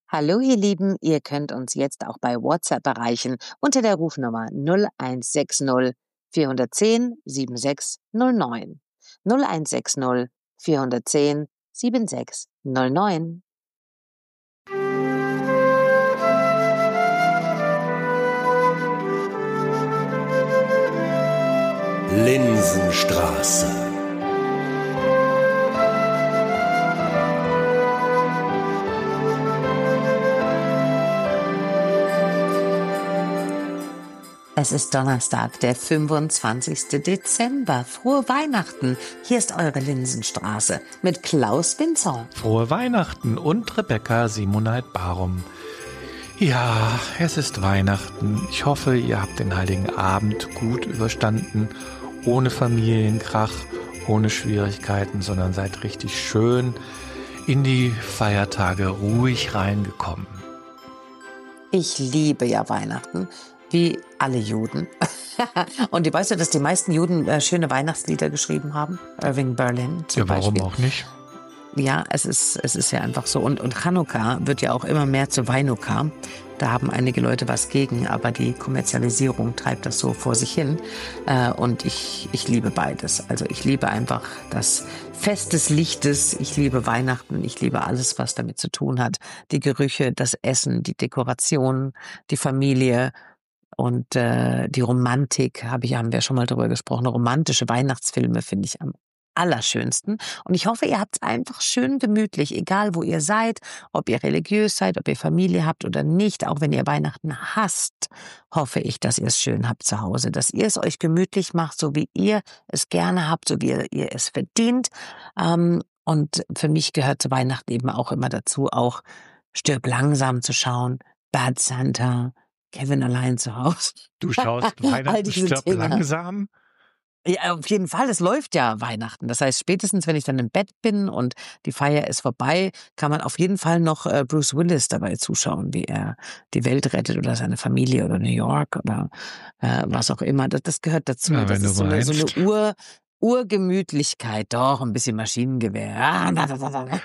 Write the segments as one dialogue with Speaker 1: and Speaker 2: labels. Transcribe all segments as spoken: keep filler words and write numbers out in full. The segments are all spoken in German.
Speaker 1: Hallo ihr Lieben, ihr könnt uns jetzt auch bei WhatsApp erreichen unter der Rufnummer null eins sechs null vier eins null sieben sechs null neun. null eins sechs null vier eins null sieben sechs null neun.
Speaker 2: Linsenstraße.
Speaker 1: Es ist Donnerstag, der fünfundzwanzigsten Dezember. Frohe Weihnachten. Hier ist eure Linsenstraße mit Klaus Winzol.
Speaker 3: Frohe Weihnachten und Rebecca Simoneit-Barum. Ja, es ist Weihnachten. Ich hoffe, ihr habt den Heiligen Abend gut überstanden, ohne Familienkrach, ohne Schwierigkeiten, sondern seid richtig schön in die Feiertage ruhig reingekommen.
Speaker 1: Ich liebe ja Weihnachten, wie alle Juden. Und du weißt ja, dass die meisten Juden äh, schöne Weihnachtslieder geschrieben haben? Irving Berlin zum
Speaker 3: Ja, warum
Speaker 1: Beispiel.
Speaker 3: auch nicht?
Speaker 1: Ja, es ist, es ist ja einfach so. Und, und Chanukka wird ja auch immer mehr zu Weinukka. Da haben einige Leute was gegen, aber die Kommerzialisierung treibt das so vor sich hin. Äh, und ich, ich liebe beides. Also ich liebe einfach das Fest des Lichtes. Ich liebe Weihnachten. Ich liebe alles, was damit zu tun hat. Die Gerüche, das Essen, die Dekoration, die Familie. Und äh, die Romantik, hab ich, haben wir schon mal drüber gesprochen, romantische Weihnachtsfilme finde ich am allerschönsten. Und ich hoffe, ihr habt es einfach schön gemütlich, egal wo ihr seid, ob ihr religiös seid, ob ihr Familie habt oder nicht. Auch wenn ihr Weihnachten hasst, hoffe ich, dass ihr es schön habt zu Hause, dass ihr es euch gemütlich macht, so wie ihr es gerne habt, so wie ihr, ihr es verdient. Ähm, und für mich gehört zu Weihnachten eben auch immer dazu, auch Stirb langsam zu schauen, Bad Santa, Kevin allein zu Hause.
Speaker 3: Du schaust
Speaker 1: All
Speaker 3: Weihnachten
Speaker 1: diese
Speaker 3: stirbt
Speaker 1: Dinge.
Speaker 3: langsam.
Speaker 1: Ja, auf jeden Fall, es läuft ja Weihnachten. Das heißt, spätestens, wenn ich dann im Bett bin und die Feier ist vorbei, kann man auf jeden Fall noch äh, Bruce Willis dabei zuschauen, wie er die Welt rettet oder seine Familie oder New York oder äh, was auch immer. Das, das gehört dazu.
Speaker 3: Na,
Speaker 1: das
Speaker 3: wenn du
Speaker 1: ist so eine, so
Speaker 3: meinst.
Speaker 1: eine Ur, Urgemütlichkeit. Doch, ein bisschen Maschinengewehr. Ah, da, da, da, da.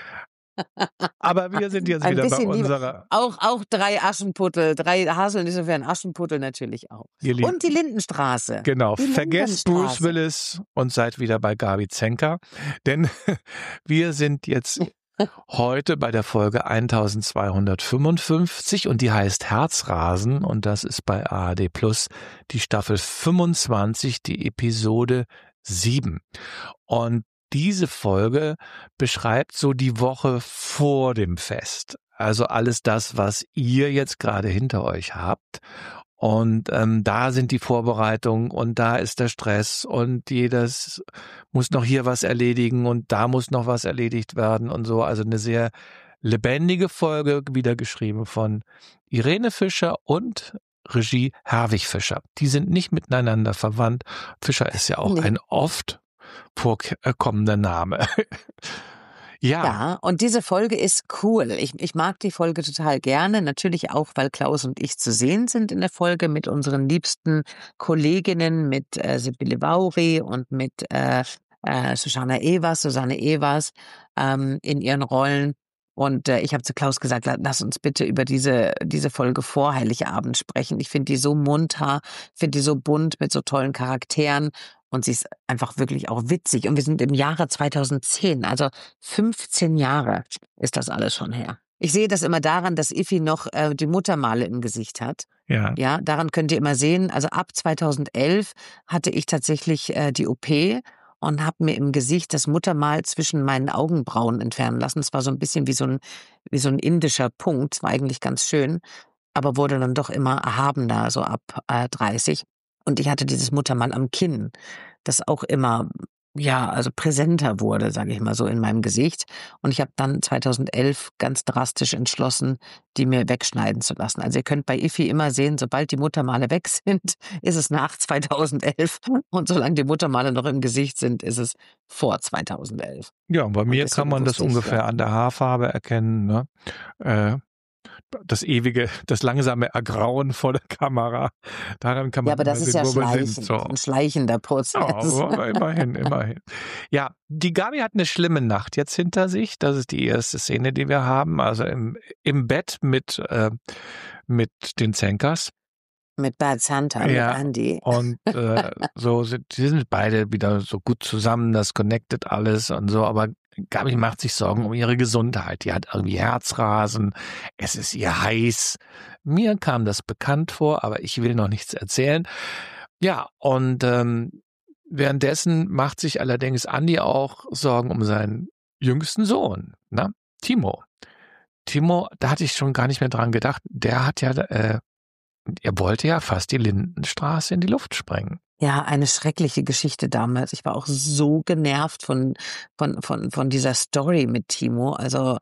Speaker 3: Aber wir sind jetzt
Speaker 1: Ein
Speaker 3: wieder bei
Speaker 1: bisschen Liebe.
Speaker 3: unserer...
Speaker 1: Auch, auch drei Aschenputtel, drei Haselnüsse für einen Aschenputtel natürlich auch.
Speaker 3: Ihr Lieben,
Speaker 1: Und die Lindenstraße.
Speaker 3: genau,
Speaker 1: Die
Speaker 3: vergesst Bruce
Speaker 1: Lindenstraße.
Speaker 3: Willis und seid wieder bei Gabi Zenker, denn wir sind jetzt heute bei der Folge eintausendzweihundertfünfundfünfzig und die heißt Herzrasen und das ist bei A R D Plus die Staffel fünfundzwanzig, die Episode sieben. Und diese Folge beschreibt so die Woche vor dem Fest. Also alles das, was ihr jetzt gerade hinter euch habt. Und ähm, da sind die Vorbereitungen und da ist der Stress und jedes muss noch hier was erledigen und da muss noch was erledigt werden und so. Also eine sehr lebendige Folge, wieder geschrieben von Irene Fischer und Regie Herwig Fischer. Die sind nicht miteinander verwandt. Fischer ist ja auch
Speaker 1: Nee.
Speaker 3: ein oft vorkommender Name. Ja.
Speaker 1: Ja, und diese Folge ist cool. Ich, ich mag die Folge total gerne. Natürlich auch, weil Klaus und ich zu sehen sind in der Folge mit unseren liebsten Kolleginnen, mit äh, Sibylle Vauri und mit äh, äh, Susanne Evers, Susanne Evers ähm, in ihren Rollen. Und äh, ich habe zu Klaus gesagt, lass uns bitte über diese diese Folge vor Heiligabend sprechen. Ich finde die so munter, finde die so bunt mit so tollen Charakteren. Und sie ist einfach wirklich auch witzig. Und wir sind im Jahre zweitausendzehn, also fünfzehn Jahre ist das alles schon her. Ich sehe das immer daran, dass Iffi noch äh, die Muttermale im Gesicht hat.
Speaker 3: Ja.
Speaker 1: Ja, daran könnt ihr immer sehen, also ab zweitausendelf hatte ich tatsächlich äh, die O P und habe mir im Gesicht das Muttermal zwischen meinen Augenbrauen entfernen lassen. Es war so ein bisschen wie so ein, wie so ein indischer Punkt, war eigentlich ganz schön, aber wurde dann doch immer erhabener, so ab äh, dreißig. Und ich hatte dieses Muttermal am Kinn, das auch immer, ja, also präsenter wurde, sage ich mal so, in meinem Gesicht. Und ich habe dann zweitausendelf ganz drastisch entschlossen, die mir wegschneiden zu lassen. Also ihr könnt bei Iffi immer sehen, sobald die Muttermale weg sind, ist es nach zweitausendelf. Und solange die Muttermale noch im Gesicht sind, ist es vor zweitausendelf.
Speaker 3: Ja, und bei mir
Speaker 1: deswegen
Speaker 3: kann man das
Speaker 1: wusste ich,
Speaker 3: ungefähr
Speaker 1: ja.
Speaker 3: an der Haarfarbe erkennen, ne? Äh, das ewige, das langsame Ergrauen vor der Kamera. Daran kann man
Speaker 1: Ja, aber das
Speaker 3: immer
Speaker 1: ist
Speaker 3: sehen,
Speaker 1: ja
Speaker 3: wo wir sind.
Speaker 1: schleichend,
Speaker 3: So.
Speaker 1: ein schleichender
Speaker 3: Ja,
Speaker 1: Prozess.
Speaker 3: aber immerhin, immerhin. Ja, die Gabi hat eine schlimme Nacht jetzt hinter sich. Das ist die erste Szene, die wir haben. Also im, im Bett mit, äh, mit den Zenkers.
Speaker 1: Mit Bad Santa,
Speaker 3: Ja,
Speaker 1: mit Andy.
Speaker 3: und äh, so sind, sie sind beide wieder so gut zusammen, das connectet alles und so, aber Gabi macht sich Sorgen um ihre Gesundheit. Die hat irgendwie Herzrasen, es ist ihr heiß. Mir kam das bekannt vor, aber ich will noch nichts erzählen. Ja, und ähm, währenddessen macht sich allerdings Andi auch Sorgen um seinen jüngsten Sohn, ne? Timo. Timo, da hatte ich schon gar nicht mehr dran gedacht, der hat ja äh, er wollte ja fast die Lindenstraße in die Luft sprengen.
Speaker 1: Ja, eine schreckliche Geschichte damals. Ich war auch so genervt von, von, von, von dieser Story mit Timo. Also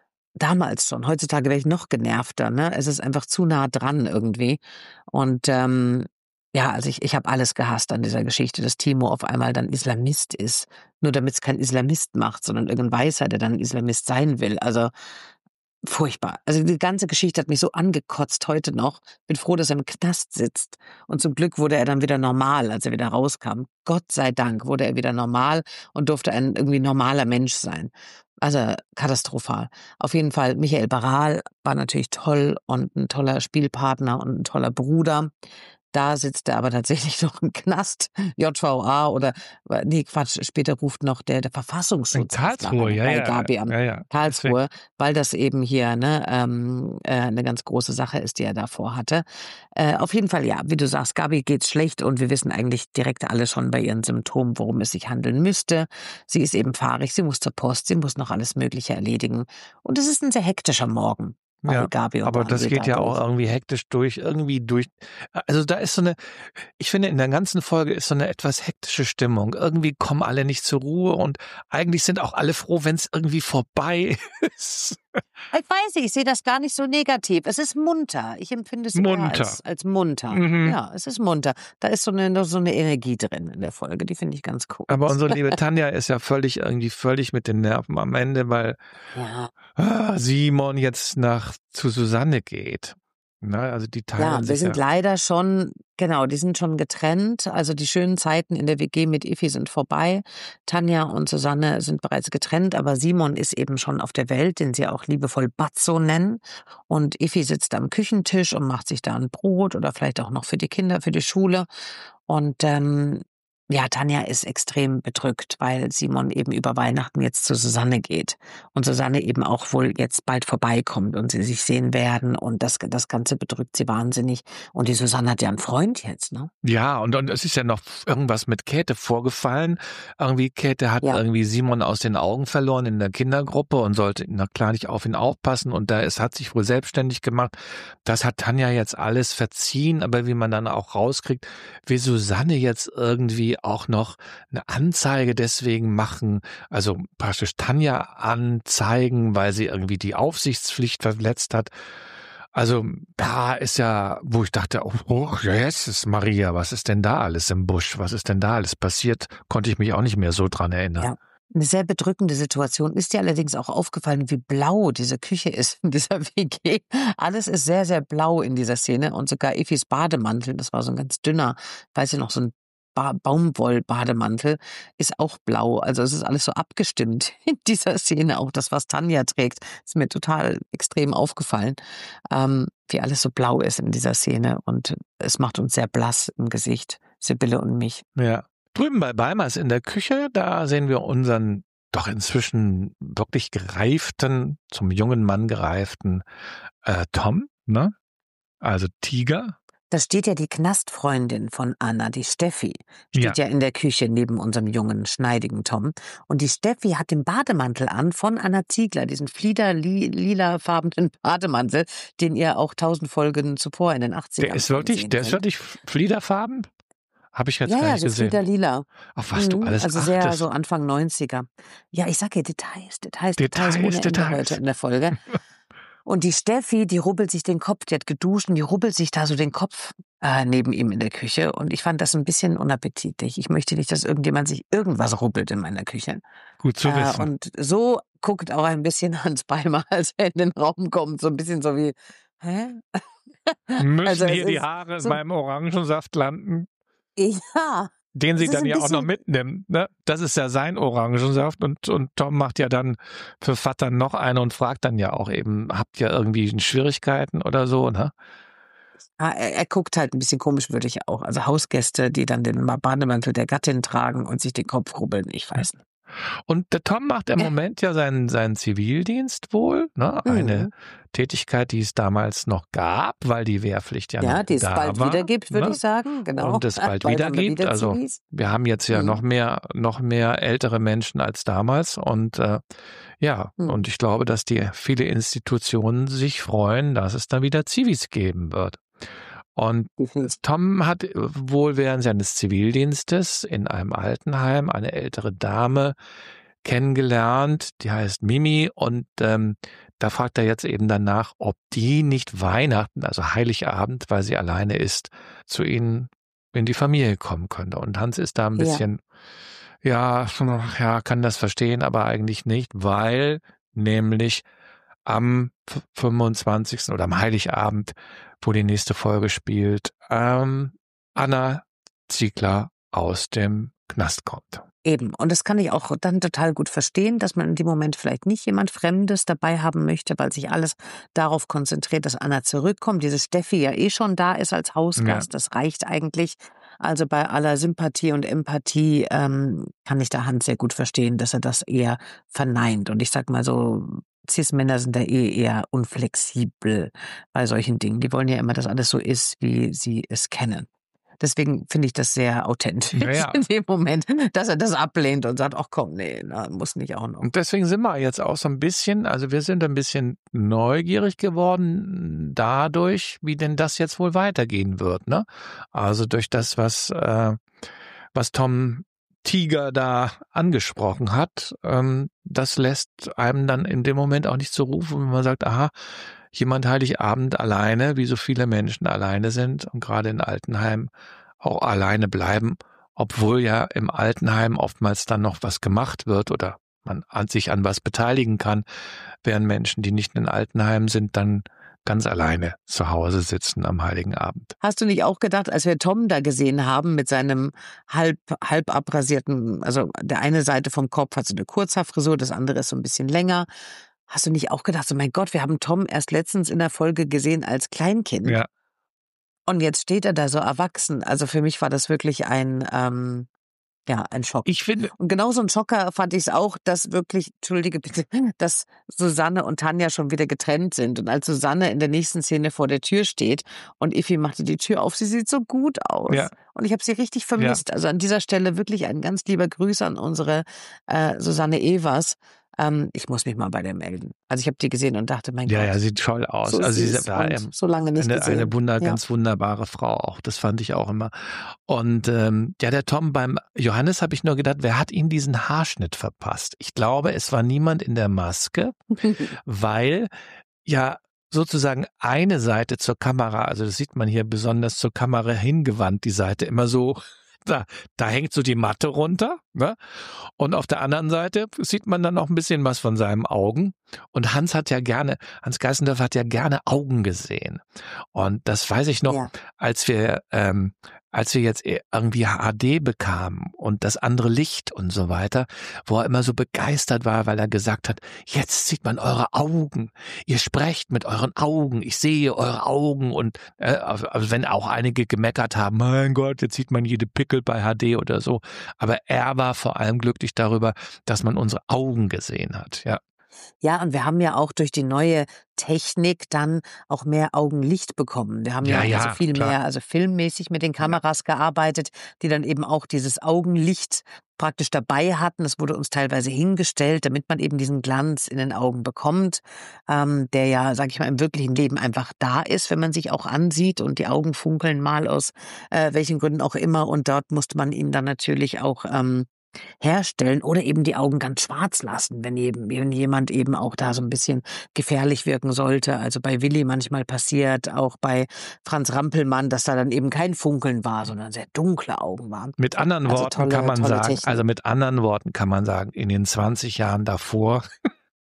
Speaker 1: damals schon. Heutzutage wäre ich noch genervter. Ne? Es ist einfach zu nah dran irgendwie. Und ähm, ja, also ich, ich habe alles gehasst an dieser Geschichte, dass Timo auf einmal dann Islamist ist. Nur damit es kein Islamist macht, sondern irgendein Weißer, der dann Islamist sein will. Also furchtbar. Also die ganze Geschichte hat mich so angekotzt heute noch. Bin froh, dass er im Knast sitzt. Und zum Glück wurde er dann wieder normal, als er wieder rauskam. Gott sei Dank wurde er wieder normal und durfte ein irgendwie normaler Mensch sein. Also katastrophal. Auf jeden Fall, Michael Baral war natürlich toll und ein toller Spielpartner und ein toller Bruder. Da sitzt er aber tatsächlich noch im Knast, J V A oder, nee, Quatsch, später ruft noch der, der Verfassungsschutz
Speaker 3: In Karlsruhe, ja,
Speaker 1: bei
Speaker 3: ja,
Speaker 1: Gabi am
Speaker 3: ja, ja.
Speaker 1: Karlsruhe, weil das eben hier ne, ähm, äh, eine ganz große Sache ist, die er davor hatte. Äh, auf jeden Fall, ja, wie du sagst, Gabi geht's schlecht und wir wissen eigentlich direkt alle schon bei ihren Symptomen, worum es sich handeln müsste. Sie ist eben fahrig, sie muss zur Post, sie muss noch alles Mögliche erledigen. Und es ist ein sehr hektischer Morgen.
Speaker 3: Ja,
Speaker 1: Gabi und
Speaker 3: aber das
Speaker 1: Andy
Speaker 3: geht ja
Speaker 1: dadurch.
Speaker 3: auch irgendwie hektisch durch, irgendwie durch. Also da ist so eine, ich finde, in der ganzen Folge ist so eine etwas hektische Stimmung. Irgendwie kommen alle nicht zur Ruhe und eigentlich sind auch alle froh, wenn es irgendwie vorbei ist.
Speaker 1: Ich weiß nicht, ich sehe das gar nicht so negativ. Es ist munter. Ich empfinde es
Speaker 3: Munter.
Speaker 1: eher als, als munter.
Speaker 3: Mhm.
Speaker 1: Ja, es ist munter. Da ist so eine, so eine Energie drin in der Folge. Die finde ich ganz cool.
Speaker 3: Aber unsere liebe Tanja ist ja völlig irgendwie völlig mit den Nerven am Ende, weil
Speaker 1: Ja.
Speaker 3: ah, Simon jetzt nach zu Susanne geht. Na, also die teilen
Speaker 1: Ja, wir
Speaker 3: sich
Speaker 1: sind
Speaker 3: ja.
Speaker 1: leider schon, genau, die sind schon getrennt. Also die schönen Zeiten in der W G mit Effi sind vorbei. Tanja und Susanne sind bereits getrennt, aber Simon ist eben schon auf der Welt, den sie auch liebevoll Batzo nennen. Und Effi sitzt am Küchentisch und macht sich da ein Brot oder vielleicht auch noch für die Kinder, für die Schule. Und ähm, ja, Tanja ist extrem bedrückt, weil Simon eben über Weihnachten jetzt zu Susanne geht und Susanne eben auch wohl jetzt bald vorbeikommt und sie sich sehen werden und das, das Ganze bedrückt sie wahnsinnig. Und die Susanne hat ja einen Freund jetzt, ne?
Speaker 3: Ja, und, und es ist ja noch irgendwas mit Käthe vorgefallen. Irgendwie Käthe hat
Speaker 1: Ja.
Speaker 3: irgendwie Simon aus den Augen verloren in der Kindergruppe und sollte na klar nicht auf ihn aufpassen und da es hat sich wohl selbstständig gemacht. Das hat Tanja jetzt alles verziehen, aber wie man dann auch rauskriegt, will Susanne jetzt irgendwie auch noch eine Anzeige deswegen machen, also praktisch Tanja anzeigen, weil sie irgendwie die Aufsichtspflicht verletzt hat. Also da ist ja, wo ich dachte, oh, oh jetzt ist Maria, was ist denn da alles im Busch? Was ist denn da alles passiert? Konnte ich mich auch nicht mehr so dran erinnern.
Speaker 1: Ja. Eine sehr bedrückende Situation. Ist dir allerdings auch aufgefallen, wie blau diese Küche ist in dieser W G? Alles ist sehr, sehr blau in dieser Szene und sogar Effis Bademantel, das war so ein ganz dünner, weiß ich noch, so ein ba Baumwoll-Bademantel, ist auch blau. Also es ist alles so abgestimmt in dieser Szene. Auch das, was Tanja trägt, ist mir total extrem aufgefallen, ähm, wie alles so blau ist in dieser Szene und es macht uns sehr blass im Gesicht, Sibylle und mich.
Speaker 3: Ja. Drüben bei Beimers in der Küche, da sehen wir unseren doch inzwischen wirklich gereiften, zum jungen Mann gereiften äh, Tom, ne? Also Tiger.
Speaker 1: Da steht ja die Knastfreundin von Anna, die Steffi, steht ja. ja in der Küche neben unserem jungen, schneidigen Tom. Und die Steffi hat den Bademantel an von Anna Ziegler, diesen flieder-lilafarbenen Bademantel, den ihr auch tausend Folgen zuvor in den achtzigern
Speaker 3: Der ist wirklich, der ist wirklich fliederfarben? Habe ich jetzt
Speaker 1: ja,
Speaker 3: gar
Speaker 1: ja,
Speaker 3: nicht
Speaker 1: so
Speaker 3: gesehen.
Speaker 1: Flieder-lila.
Speaker 3: Auf was
Speaker 1: mhm,
Speaker 3: du alles
Speaker 1: Also
Speaker 3: achtest.
Speaker 1: sehr so Anfang neunziger. Ja, ich sag ja Details, Details, Details,
Speaker 3: Details,
Speaker 1: ohne Ende
Speaker 3: Details.
Speaker 1: heute in der Folge. Und die Steffi, die rubbelt sich den Kopf, die hat geduscht und die rubbelt sich da so den Kopf äh, neben ihm in der Küche. Und ich fand das ein bisschen unappetitlich. Ich möchte nicht, dass irgendjemand sich irgendwas rubbelt in meiner Küche.
Speaker 3: Gut zu wissen.
Speaker 1: Äh, und so guckt auch ein bisschen Hans Beimer, als er in den Raum kommt. So ein bisschen so wie, Hä? Also,
Speaker 3: Müssen
Speaker 1: es
Speaker 3: hier die
Speaker 1: ist
Speaker 3: Haare
Speaker 1: so
Speaker 3: beim Orangensaft landen,
Speaker 1: ja,
Speaker 3: den
Speaker 1: es
Speaker 3: sie
Speaker 1: ist
Speaker 3: dann
Speaker 1: ein
Speaker 3: ja auch noch
Speaker 1: bisschen
Speaker 3: mitnimmt, ne? Das ist ja sein Orangensaft und und Tom macht ja dann für Vater noch eine und fragt dann ja auch eben: „Habt ihr irgendwie Schwierigkeiten oder so", ne?
Speaker 1: ah, er er guckt halt 'n bisschen komisch, würde ich auch. Also, Hausgäste, die dann den Ma Bademantel der Gattin tragen und sich den Kopf rubbeln, ich
Speaker 3: Ja.
Speaker 1: weiß nicht.
Speaker 3: Und der Tom macht im Moment ja seinen seinen Zivildienst wohl, ne? Eine
Speaker 1: Mhm.
Speaker 3: Tätigkeit, die es damals noch gab, weil die Wehrpflicht ja noch
Speaker 1: Ja, die es
Speaker 3: da
Speaker 1: bald wieder
Speaker 3: war,
Speaker 1: gibt, würde
Speaker 3: ne?
Speaker 1: ich sagen, genau.
Speaker 3: Und es bald
Speaker 1: Bald
Speaker 3: wieder
Speaker 1: haben wir
Speaker 3: gibt.
Speaker 1: wieder
Speaker 3: Also,
Speaker 1: Zivis.
Speaker 3: wir haben jetzt ja noch
Speaker 1: Mhm.
Speaker 3: mehr noch mehr ältere Menschen als damals und, äh, ja,
Speaker 1: Mhm.
Speaker 3: und ich glaube, dass die viele Institutionen sich freuen, dass es dann wieder Zivis geben wird. Und
Speaker 1: Definitiv.
Speaker 3: Tom hat wohl während seines Zivildienstes in einem Altenheim eine ältere Dame kennengelernt, die heißt Mimi und, ähm, da fragt er jetzt eben danach, ob die nicht Weihnachten, also Heiligabend, weil sie alleine ist, zu ihnen in die Familie kommen könnte. Und Hans ist da ein
Speaker 1: Ja.
Speaker 3: bisschen, ja, ja, kann das verstehen, aber eigentlich nicht, weil nämlich am f fünfundzwanzigsten oder am Heiligabend, wo die nächste Folge spielt, ähm, Anna Ziegler aus dem Knast kommt.
Speaker 1: Eben. Und das kann ich auch dann total gut verstehen, dass man in dem Moment vielleicht nicht jemand Fremdes dabei haben möchte, weil sich alles darauf konzentriert, dass Anna zurückkommt, diese Steffi ja eh schon da ist als
Speaker 3: Ja.
Speaker 1: Hausgast. Das reicht eigentlich. Also bei aller Sympathie und Empathie ähm, kann ich da Hans sehr gut verstehen, dass er das eher verneint. Und ich sag mal so, Cis-Männer sind da eh eher unflexibel bei solchen Dingen. Die wollen ja immer, dass alles so ist, wie sie es kennen. Deswegen finde ich das sehr authentisch
Speaker 3: Na ja.
Speaker 1: in dem Moment, dass er das ablehnt und sagt: „Ach komm, ne, na, muss nicht auch noch."
Speaker 3: Und deswegen sind wir jetzt auch so ein bisschen, also, wir sind ein bisschen neugierig geworden dadurch, wie denn das jetzt wohl weitergehen wird, ne? Also, durch das, was, äh was Tom Tiger da angesprochen hat, ähm, das lässt einem dann in dem Moment auch nicht so rufen, wenn man sagt: „Aha, jemand Heiligabend alleine", wie so viele Menschen alleine sind und gerade in Altenheimen auch alleine bleiben, obwohl ja im Altenheim oftmals dann noch was gemacht wird oder man an sich an was beteiligen kann, während Menschen, die nicht in Altenheimen sind, dann ganz alleine zu Hause sitzen am Heiligen Abend.
Speaker 1: Hast du nicht auch gedacht, als wir Tom da gesehen haben mit seinem halb halb abrasierten, also, der eine Seite vom Kopf hat so 'ne Kurzhaarfrisur, das andere ist so 'n bisschen länger. Hast du nicht auch gedacht, so: „Mein Gott, wir haben Tom erst letztens in der Folge gesehen als Kleinkind
Speaker 3: Ja,
Speaker 1: und jetzt steht er da so erwachsen." Also, für mich war das wirklich ein, ähm ja, ein Schock.
Speaker 3: ich finde,
Speaker 1: Und genauso 'n Schocker fand ich's auch, dass wirklich, entschuldige bitte, dass Susanne und Tanja schon wieder getrennt sind. Und als Susanne in der nächsten Szene vor der Tür steht und Effi machte die Tür auf, sie sieht so gut
Speaker 3: ja,
Speaker 1: aus. Und ich habe sie richtig
Speaker 3: ja.
Speaker 1: vermisst. Also, an dieser Stelle wirklich ein ganz lieber Gruß an unsere, äh, Susanne Evers. Ähm, ich muss mich mal bei der melden. Also, ich habe die gesehen und dachte: „Mein
Speaker 3: Ja, ja,
Speaker 1: Gott,
Speaker 3: sieht toll aus.
Speaker 1: so
Speaker 3: Also sie
Speaker 1: süß
Speaker 3: war
Speaker 1: und
Speaker 3: ähm,
Speaker 1: so lange nicht
Speaker 3: eine eine
Speaker 1: gesehen."
Speaker 3: wunder
Speaker 1: Ja.
Speaker 3: ganz wunderbare Frau auch. Das fand ich auch immer. Und, ähm, ja, der Tom beim Johannes habe ich nur gedacht, wer hat ihm diesen Haarschnitt verpasst? Ich glaube, es war niemand in der Maske, weil ja sozusagen eine Seite zur Kamera, also das sieht man hier besonders zur Kamera hingewandt, die Seite immer so, da da hängt so die Matte runter, ne? Und auf der anderen Seite sieht man dann noch ein bisschen was von seinen Augen. Und Hans hat ja gerne Hans Geißendörfer hat ja gerne Augen gesehen. Und das weiß ich noch,
Speaker 1: Ja.
Speaker 3: als wir ähm, als wir jetzt e irgendwie H D bekamen und das andere Licht und so weiter, wo er immer so begeistert war, weil er gesagt hat: „Jetzt sieht man eure Augen. Ihr sprecht mit euren Augen. Ich sehe eure Augen." Und, äh, also also wenn auch einige gemeckert haben: „Mein Gott, jetzt sieht man jede Pickel bei H D" oder so. Aber er war vor allem glücklich darüber, dass man unsere Augen gesehen hat, ja.
Speaker 1: Ja, und wir haben ja auch durch die neue Technik dann auch mehr Augenlicht bekommen. Wir haben
Speaker 3: Ja,
Speaker 1: ja also
Speaker 3: ja,
Speaker 1: viel
Speaker 3: klar.
Speaker 1: mehr, also filmmäßig mit den
Speaker 3: Ja.
Speaker 1: Kameras gearbeitet, die dann eben auch dieses Augenlicht praktisch dabei hatten. Das wurde uns teilweise hingestellt, damit man eben diesen Glanz in den Augen bekommt, ähm, der ja, sage ich mal, im wirklichen Leben einfach da ist, wenn man sich auch ansieht und die Augen funkeln mal aus äh, welchen Gründen auch immer. Und dort musste man ihn dann natürlich auch ähm, herstellen oder eben die Augen ganz schwarz lassen, wenn eben wenn jemand eben auch da so ein bisschen gefährlich wirken sollte. Also, bei Willi manchmal passiert, auch bei Franz Rampelmann, dass da dann eben kein Funkeln war, sondern sehr dunkle Augen waren.
Speaker 3: Mit anderen
Speaker 1: Also,
Speaker 3: Worten kann
Speaker 1: tolle
Speaker 3: man
Speaker 1: tolle
Speaker 3: sagen also,
Speaker 1: Technik.
Speaker 3: mit anderen Worten kann man sagen, in den zwanzig Jahren davor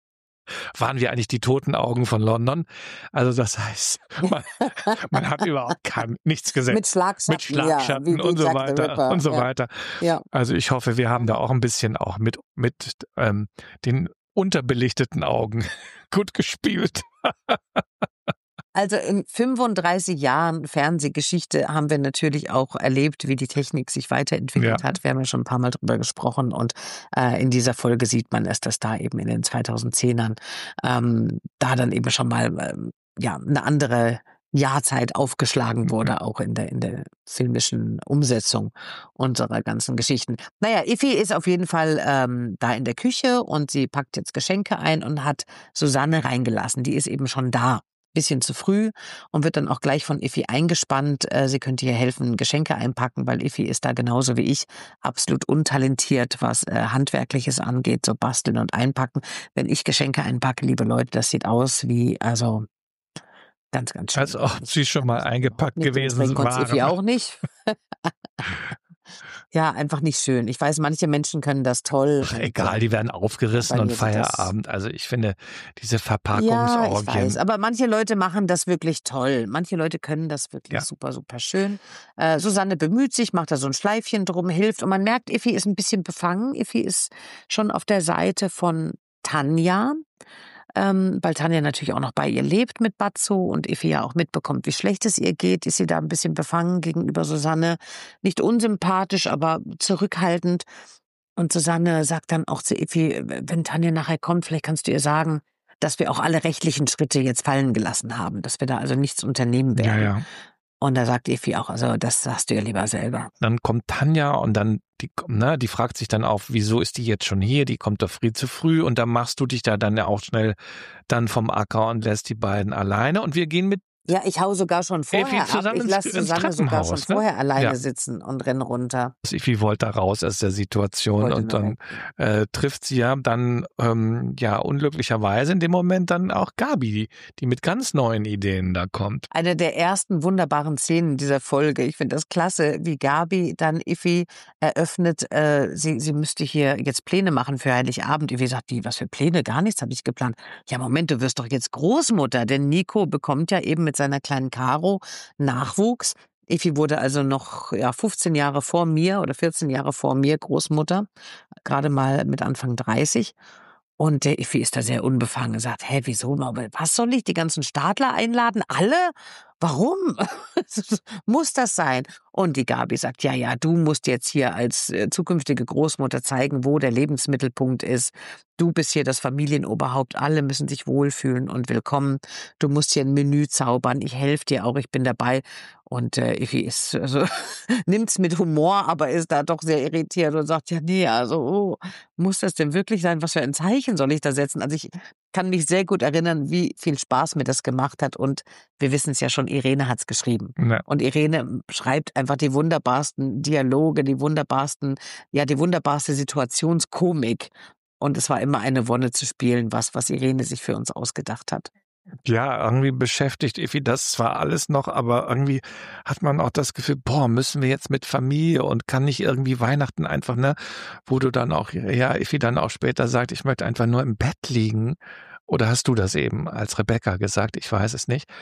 Speaker 3: waren wir eigentlich die toten Augen von London. Also das heißt, man, man hat überhaupt kein, nichts gesehen.
Speaker 1: Mit Schlagschatten,
Speaker 3: Mit Schlagschatten
Speaker 1: ja, wie, wie
Speaker 3: und so
Speaker 1: Jack the
Speaker 3: weiter
Speaker 1: Ripper,
Speaker 3: und so
Speaker 1: ja.
Speaker 3: weiter.
Speaker 1: Ja.
Speaker 3: Also ich hoffe, wir haben da auch ein bisschen auch mit, mit ähm, den unterbelichteten Augen gut gespielt.
Speaker 1: Also in fünfunddreißig Jahren Fernsehgeschichte haben wir natürlich auch erlebt, wie die Technik sich weiterentwickelt
Speaker 3: Ja.
Speaker 1: hat. Wir haben ja schon ein paar Mal drüber gesprochen und äh, in dieser Folge sieht man es, dass da eben in den zweitausendzehnern ähm, da dann eben schon mal ähm, ja eine andere Jahrzeit aufgeschlagen wurde, auch in der in der filmischen Umsetzung unserer ganzen Geschichten. Naja, Effi ist auf jeden Fall ähm, da in der Küche und sie packt jetzt Geschenke ein und hat Susanne reingelassen. Die ist eben schon da. Bisschen zu früh und wird dann auch gleich von Effi eingespannt. Äh, sie könnte ihr helfen, Geschenke einpacken, weil Effi ist da genauso wie ich absolut untalentiert, was äh, Handwerkliches angeht, so basteln und einpacken. Wenn ich Geschenke einpacke, liebe Leute, das sieht aus wie, also ganz, ganz schön.
Speaker 3: Als ob sie schon mal eingepackt
Speaker 1: nicht
Speaker 3: gewesen
Speaker 1: waren. Effi
Speaker 3: waren.
Speaker 1: auch nicht. Ja, einfach nicht schön. Ich weiß, manche Menschen können das toll.
Speaker 3: Ach, egal, die werden aufgerissen und Feierabend. Also ich finde, diese Verpackungsorgien.
Speaker 1: Ja, ich weiß, aber manche Leute machen das wirklich toll. Manche Leute können das wirklich
Speaker 3: Ja.
Speaker 1: super, super schön. Äh, Susanne bemüht sich, macht da so ein Schleifchen drum, hilft. Und man merkt, Effi ist ein bisschen befangen. Effi ist schon auf der Seite von Tanja. Ähm, weil Tanja natürlich auch noch bei ihr lebt mit Batzo und Effi ja auch mitbekommt, wie schlecht es ihr geht, ist sie da ein bisschen befangen gegenüber Susanne. Nicht unsympathisch, aber zurückhaltend. Und Susanne sagt dann auch zu Effi, wenn Tanja nachher kommt, vielleicht kannst du ihr sagen, dass wir auch alle rechtlichen Schritte jetzt fallen gelassen haben, dass wir da also nichts unternehmen werden.
Speaker 3: Ja, ja.
Speaker 1: Und da sagt Effi auch, also das sagst du ihr lieber selber.
Speaker 3: Dann kommt Tanja und dann, die, ne, die fragt sich dann auch, wieso ist die jetzt schon hier? Die kommt doch viel zu früh und dann machst du dich da dann ja auch schnell dann vom Acker und lässt die beiden alleine und wir gehen mit
Speaker 1: Ja, ich hau sogar schon vorher ab.
Speaker 3: zusammen
Speaker 1: Ich lasse
Speaker 3: ins- ins
Speaker 1: Susanne sogar schon
Speaker 3: Treppenhaus, ne?
Speaker 1: vorher alleine
Speaker 3: Ja.
Speaker 1: sitzen und renn runter.
Speaker 3: Effi wollte da raus aus der Situation
Speaker 1: Wollte
Speaker 3: und
Speaker 1: nur
Speaker 3: dann äh, trifft sie ja dann ähm, ja unglücklicherweise in dem Moment dann auch Gabi, die, die mit ganz neuen Ideen da kommt.
Speaker 1: Eine der ersten wunderbaren Szenen dieser Folge. Ich finde das klasse, wie Gabi dann Effi eröffnet, äh, sie, sie müsste hier jetzt Pläne machen für Heiligabend. Effi sagt, wie, was für Pläne? Gar nichts habe ich geplant. Ja, Moment, du wirst doch jetzt Großmutter, denn Nico bekommt ja eben mit seiner kleinen Caro Nachwuchs. Effi wurde also noch ja, fünfzehn Jahre vor mir oder vierzehn Jahre vor mir Großmutter, gerade mal mit Anfang dreißig. Und der Effi ist da sehr unbefangen und sagt, hä, wieso, was soll ich, die ganzen Stadler einladen? Alle? Warum? Muss das sein? Und die Gabi sagt, ja, ja, du musst jetzt hier als äh, zukünftige Großmutter zeigen, wo der Lebensmittelpunkt ist. Du bist hier das Familienoberhaupt, alle müssen sich wohlfühlen und willkommen. Du musst hier ein Menü zaubern, ich helfe dir auch, ich bin dabei. Und äh, Effi ist, also, nimmt's mit Humor, aber ist da doch sehr irritiert und sagt, ja, nee, also, oh, muss das denn wirklich sein? Was für ein Zeichen soll ich da setzen? Also ich kann mich sehr gut erinnern, wie viel Spaß mir das gemacht hat. Und wir wissen es ja schon, Irene hat's geschrieben.
Speaker 3: Ja.
Speaker 1: Und Irene schreibt einfach die wunderbarsten Dialoge, die wunderbarsten, ja, die wunderbarste Situationskomik. Und es war immer eine Wonne zu spielen, was, was Irene sich für uns ausgedacht hat.
Speaker 3: Ja, irgendwie beschäftigt Effi das zwar alles noch, aber irgendwie hat man auch das Gefühl, boah, müssen wir jetzt mit Familie und kann nicht irgendwie Weihnachten einfach, ne, wo du dann auch, ja, Effi dann auch später sagt, ich möchte einfach nur im Bett liegen. Oder hast du das eben als Rebecca gesagt? Ich weiß es nicht.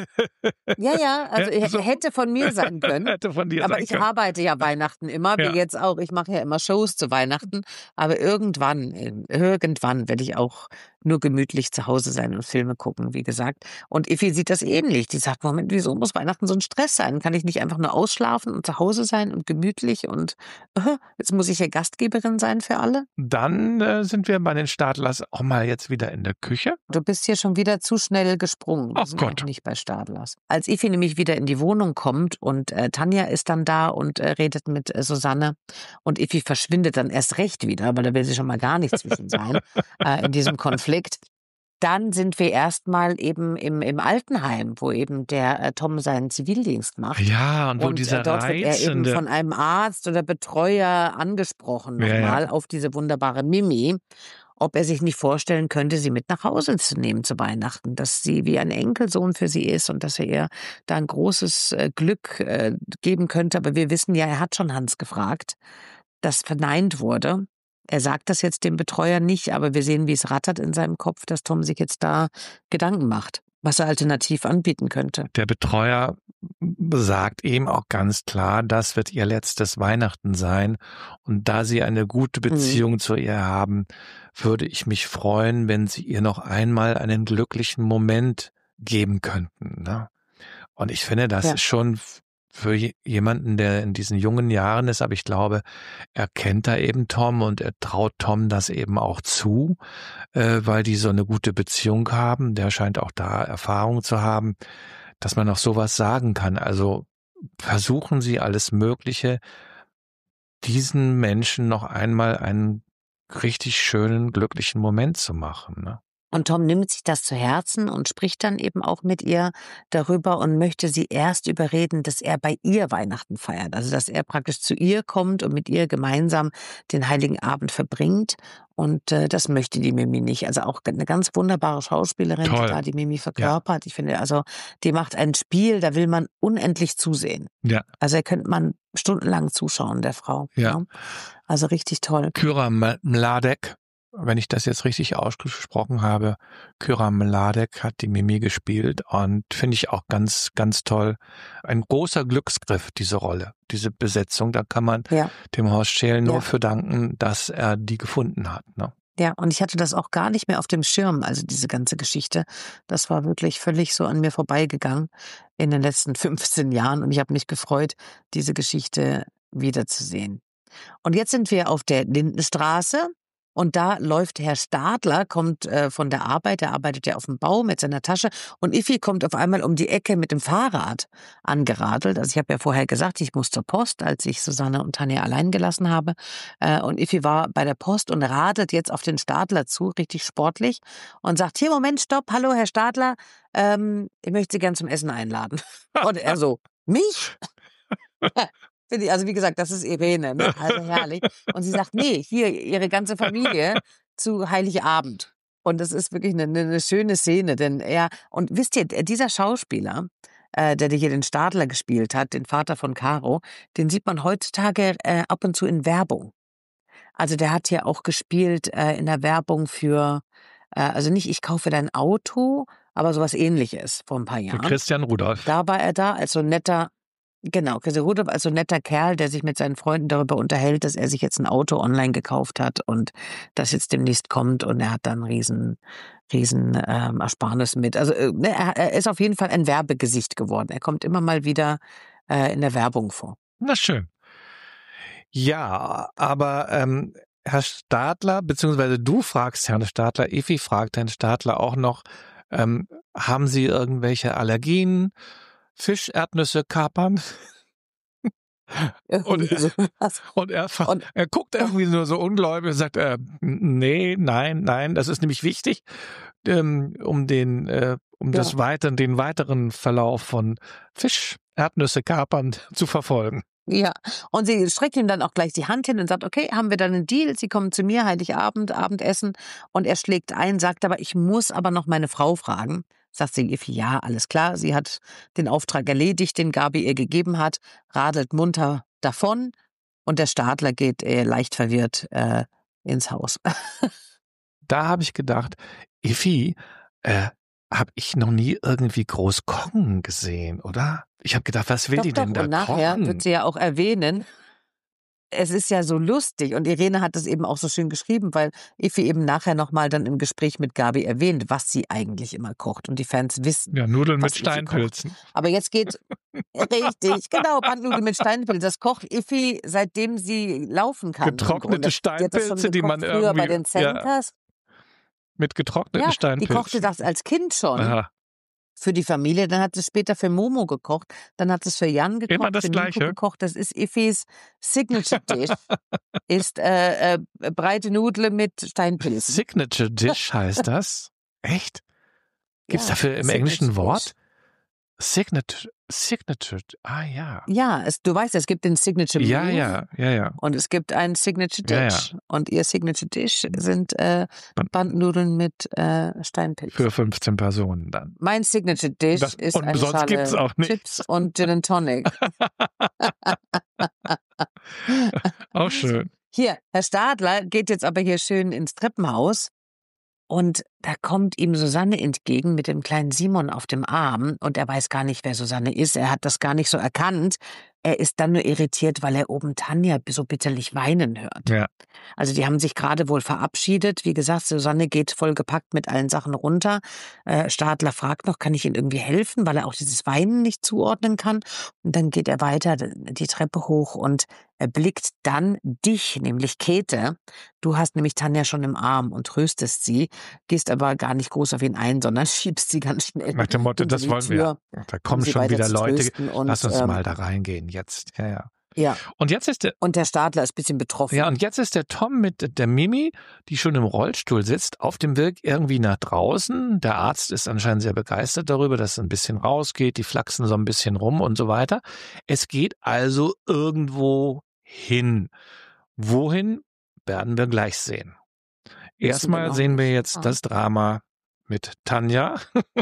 Speaker 1: Ja, ja, also
Speaker 3: Ja, so.
Speaker 1: hätte von mir sein können.
Speaker 3: Hätte von dir
Speaker 1: Aber
Speaker 3: sein
Speaker 1: ich
Speaker 3: können.
Speaker 1: arbeite ja Weihnachten immer, wie
Speaker 3: Ja.
Speaker 1: jetzt auch. Ich mache ja immer Shows zu Weihnachten. Aber irgendwann, äh, irgendwann werde ich auch nur gemütlich zu Hause sein und Filme gucken, wie gesagt. Und Effi sieht das ähnlich. Die sagt, Moment, wieso muss Weihnachten so ein Stress sein? Kann ich nicht einfach nur ausschlafen und zu Hause sein und gemütlich und äh, jetzt muss ich ja Gastgeberin sein für alle?
Speaker 3: Dann äh, sind wir bei den Stadlers auch mal jetzt wieder in der Küche.
Speaker 1: Du bist hier schon wieder zu schnell gesprungen. Wir
Speaker 3: Ach
Speaker 1: sind
Speaker 3: Gott.
Speaker 1: noch nicht bei Stadlers. Als Effi nämlich wieder in die Wohnung kommt und äh, Tanja ist dann da und äh, redet mit äh, Susanne und Effi verschwindet dann erst recht wieder, weil da will sie schon mal gar nicht zwischen sein äh, in diesem Konflikt. Dann sind wir erstmal eben im, im Altenheim, wo eben der äh, Tom seinen Zivildienst macht.
Speaker 3: Ja, und wo
Speaker 1: Und
Speaker 3: dieser
Speaker 1: äh, dort wird er eben
Speaker 3: reizende...
Speaker 1: von einem Arzt oder Betreuer angesprochen
Speaker 3: Ja, ja.
Speaker 1: nochmal auf diese wunderbare Mimi, ob er sich nicht vorstellen könnte, sie mit nach Hause zu nehmen zu Weihnachten, dass sie wie ein Enkelsohn für sie ist und dass er ihr da ein großes äh, Glück äh, geben könnte. Aber wir wissen ja, er hat schon Hans gefragt, das verneint wurde. er sagt das jetzt dem Betreuer nicht, aber wir sehen, wie es rattert in seinem Kopf, dass Tom sich jetzt da Gedanken macht, was er alternativ anbieten könnte.
Speaker 3: Der Betreuer sagt ihm auch ganz klar, das wird ihr letztes Weihnachten sein. Und da sie eine gute Beziehung mhm. zu ihr haben, würde ich mich freuen, wenn sie ihr noch einmal einen glücklichen Moment geben könnten. Ne? Und ich finde, das ja. ist schon für jemanden, der in diesen jungen Jahren ist, aber ich glaube, er kennt da eben Tom und er traut Tom das eben auch zu, äh, weil die so eine gute Beziehung haben. Der scheint auch da Erfahrung zu haben, dass man auch sowas sagen kann. Also versuchen Sie alles Mögliche, diesen Menschen noch einmal einen richtig schönen, glücklichen Moment zu machen, ne?
Speaker 1: Und Tom nimmt sich das zu Herzen und spricht dann eben auch mit ihr darüber und möchte sie erst überreden, dass er bei ihr Weihnachten feiert. Also dass er praktisch zu ihr kommt und mit ihr gemeinsam den Heiligen Abend verbringt. Und äh, das möchte die Mimi nicht. Also auch eine ganz wunderbare Schauspielerin,
Speaker 3: Toll.
Speaker 1: die da die Mimi verkörpert. Ja. Ich finde, also die macht ein Spiel, da will man unendlich zusehen.
Speaker 3: Ja.
Speaker 1: Also da könnte man stundenlang zuschauen, der Frau.
Speaker 3: Ja.
Speaker 1: Ja. Also richtig toll.
Speaker 3: Kyra Mladek, wenn ich das jetzt richtig ausgesprochen habe, Kyra Mladek hat die Mimi gespielt und finde ich auch ganz, ganz toll. Ein großer Glücksgriff, diese Rolle, diese Besetzung. Da kann man ja. dem Horst Scheel nur ja. für danken, dass er die gefunden hat. Ne?
Speaker 1: Ja, und ich hatte das auch gar nicht mehr auf dem Schirm, also diese ganze Geschichte. Das war wirklich völlig so an mir vorbeigegangen in den letzten fünfzehn Jahren und ich habe mich gefreut, diese Geschichte wiederzusehen. Und jetzt sind wir auf der Lindenstraße. Und da läuft Herr Stadler, kommt äh, von der Arbeit, er arbeitet ja auf dem Bau mit seiner Tasche und Iffi kommt auf einmal um die Ecke mit dem Fahrrad angeradelt. Also ich habe ja vorher gesagt, ich muss zur Post, als ich Susanne und Tanja allein gelassen habe. Äh, und Iffi war bei der Post und radelt jetzt auf den Stadler zu, richtig sportlich und sagt, hier, Moment, stopp, hallo Herr Stadler, ähm, ich möchte Sie gern zum Essen einladen. Und er so, mich? Also wie gesagt, das ist Irene, ne? Also herrlich. Und sie sagt, nee, hier ihre ganze Familie zu Heiligabend. Und das ist wirklich eine, eine schöne Szene, denn er, und wisst ihr, dieser Schauspieler, äh, der hier den Stadler gespielt hat, den Vater von Caro, den sieht man heutzutage äh, ab und zu in Werbung. Also der hat hier auch gespielt äh, in der Werbung für, äh, also nicht ich kaufe dein Auto, aber sowas Ähnliches vor ein paar Jahren.
Speaker 3: Für Christian Rudolph.
Speaker 1: Da war er da als so ein netter, genau, Christian Rudolph als so ein netter Kerl, der sich mit seinen Freunden darüber unterhält, dass er sich jetzt ein Auto online gekauft hat und das jetzt demnächst kommt und er hat dann riesen, riesen ähm, Ersparnis mit. Also äh, er, er ist auf jeden Fall ein Werbegesicht geworden. Er kommt immer mal wieder äh, in der Werbung vor.
Speaker 3: Na schön. Ja, aber ähm, Herr Stadler, beziehungsweise du fragst Herrn Stadler, Iffi fragt Herrn Stadler auch noch, ähm, haben Sie irgendwelche Allergien? Fisch, Erdnüsse, Kapern. Und, und, er, und er guckt irgendwie nur so ungläubig und sagt, äh, nee, nein, nein, das ist nämlich wichtig, ähm, um den, äh, um ja. das weiter, den weiteren Verlauf von Fisch, Erdnüsse, Kapern zu verfolgen.
Speaker 1: Ja, und sie streckt ihm dann auch gleich die Hand hin und sagt, okay, haben wir dann einen Deal, Sie kommen zu mir, Heiligabend, Abendessen, und er schlägt ein, sagt aber, ich muss aber noch meine Frau fragen. Sagt sie, Iffi, ja, alles klar, sie hat den Auftrag erledigt, den Gabi ihr gegeben hat, radelt munter davon und der Stadler geht äh, leicht verwirrt äh, ins Haus.
Speaker 3: Da habe ich gedacht, Iffi, äh, habe ich noch nie irgendwie groß kochen gesehen, oder? Ich habe gedacht, was will
Speaker 1: doch,
Speaker 3: die
Speaker 1: doch,
Speaker 3: denn da
Speaker 1: und nachher
Speaker 3: kochen?
Speaker 1: Wird sie ja auch erwähnen, es ist ja so lustig und Irene hat es eben auch so schön geschrieben, weil Iffi eben nachher nochmal dann im Gespräch mit Gabi erwähnt, was sie eigentlich immer kocht und die Fans wissen.
Speaker 3: Ja, Nudeln mit Steinpilzen.
Speaker 1: Aber jetzt geht, richtig, genau, Bandnudeln mit Steinpilzen, das kocht Iffi, seitdem sie laufen kann.
Speaker 3: Getrocknete Steinpilze, die, die man
Speaker 1: früher
Speaker 3: irgendwie...
Speaker 1: bei den Zenkers.
Speaker 3: Ja, mit getrockneten
Speaker 1: ja,
Speaker 3: Steinpilzen.
Speaker 1: Die kochte das als Kind schon.
Speaker 3: Aha. Für
Speaker 1: die Familie, dann hat es später für Momo gekocht, dann hat es für Jan gekocht,
Speaker 3: immer das
Speaker 1: für
Speaker 3: Gleiche.
Speaker 1: Nico gekocht. Das ist Iffis Signature Dish, ist äh, äh, breite Nudeln mit Steinpilzen.
Speaker 3: Signature Dish heißt das? Echt? Gibt es
Speaker 1: ja,
Speaker 3: dafür im
Speaker 1: Signature
Speaker 3: Englischen Wort?
Speaker 1: Dish.
Speaker 3: Signature, Signature, ah ja.
Speaker 1: Ja, es, du weißt, es gibt den Signature
Speaker 3: Ja,
Speaker 1: Move
Speaker 3: ja, ja, ja.
Speaker 1: und es gibt einen Signature Dish.
Speaker 3: Ja, ja.
Speaker 1: Und ihr Signature Dish sind äh, Bandnudeln mit äh, Steinpilzen.
Speaker 3: Für fünfzehn Personen dann.
Speaker 1: Mein Signature Dish
Speaker 3: das,
Speaker 1: ist
Speaker 3: und
Speaker 1: eine
Speaker 3: sonst
Speaker 1: Schale
Speaker 3: gibt's auch
Speaker 1: Chips und Gin and Tonic.
Speaker 3: Auch schön.
Speaker 1: hier, Herr Stadler geht jetzt aber hier schön ins Treppenhaus. Und da kommt ihm Susanne entgegen mit dem kleinen Simon auf dem Arm und er weiß gar nicht, wer Susanne ist. Er hat das gar nicht so erkannt. Er ist dann nur irritiert, weil er oben Tanja so bitterlich weinen hört.
Speaker 3: Ja.
Speaker 1: Also die haben sich gerade wohl verabschiedet. Wie gesagt, Susanne geht vollgepackt mit allen Sachen runter. Äh, Stadler fragt noch, kann ich ihm irgendwie helfen, weil er auch dieses Weinen nicht zuordnen kann. Und dann geht er weiter die Treppe hoch und er blickt dann dich, nämlich Käthe. Du hast nämlich Tanja schon im Arm und tröstest sie, gehst aber gar nicht groß auf ihn ein, sondern schiebst sie ganz schnell.
Speaker 3: Nach dem Motto, das wollen wir. Da kommen
Speaker 1: um
Speaker 3: schon wieder Leute.
Speaker 1: Und,
Speaker 3: Lass uns
Speaker 1: ähm,
Speaker 3: mal da reingehen jetzt. Ja, ja.
Speaker 1: Ja.
Speaker 3: Und jetzt ist der,
Speaker 1: und der Stadler ist ein bisschen betroffen.
Speaker 3: Ja, und jetzt ist der Tom mit der Mimi, die schon im Rollstuhl sitzt, auf dem Weg irgendwie nach draußen. Der Arzt ist anscheinend sehr begeistert darüber, dass es ein bisschen rausgeht, die flachsen so ein bisschen rum und so weiter. Es geht also irgendwo hin. Wohin, werden wir gleich sehen. Erstmal sehen wir jetzt ah. das Drama mit Tanja,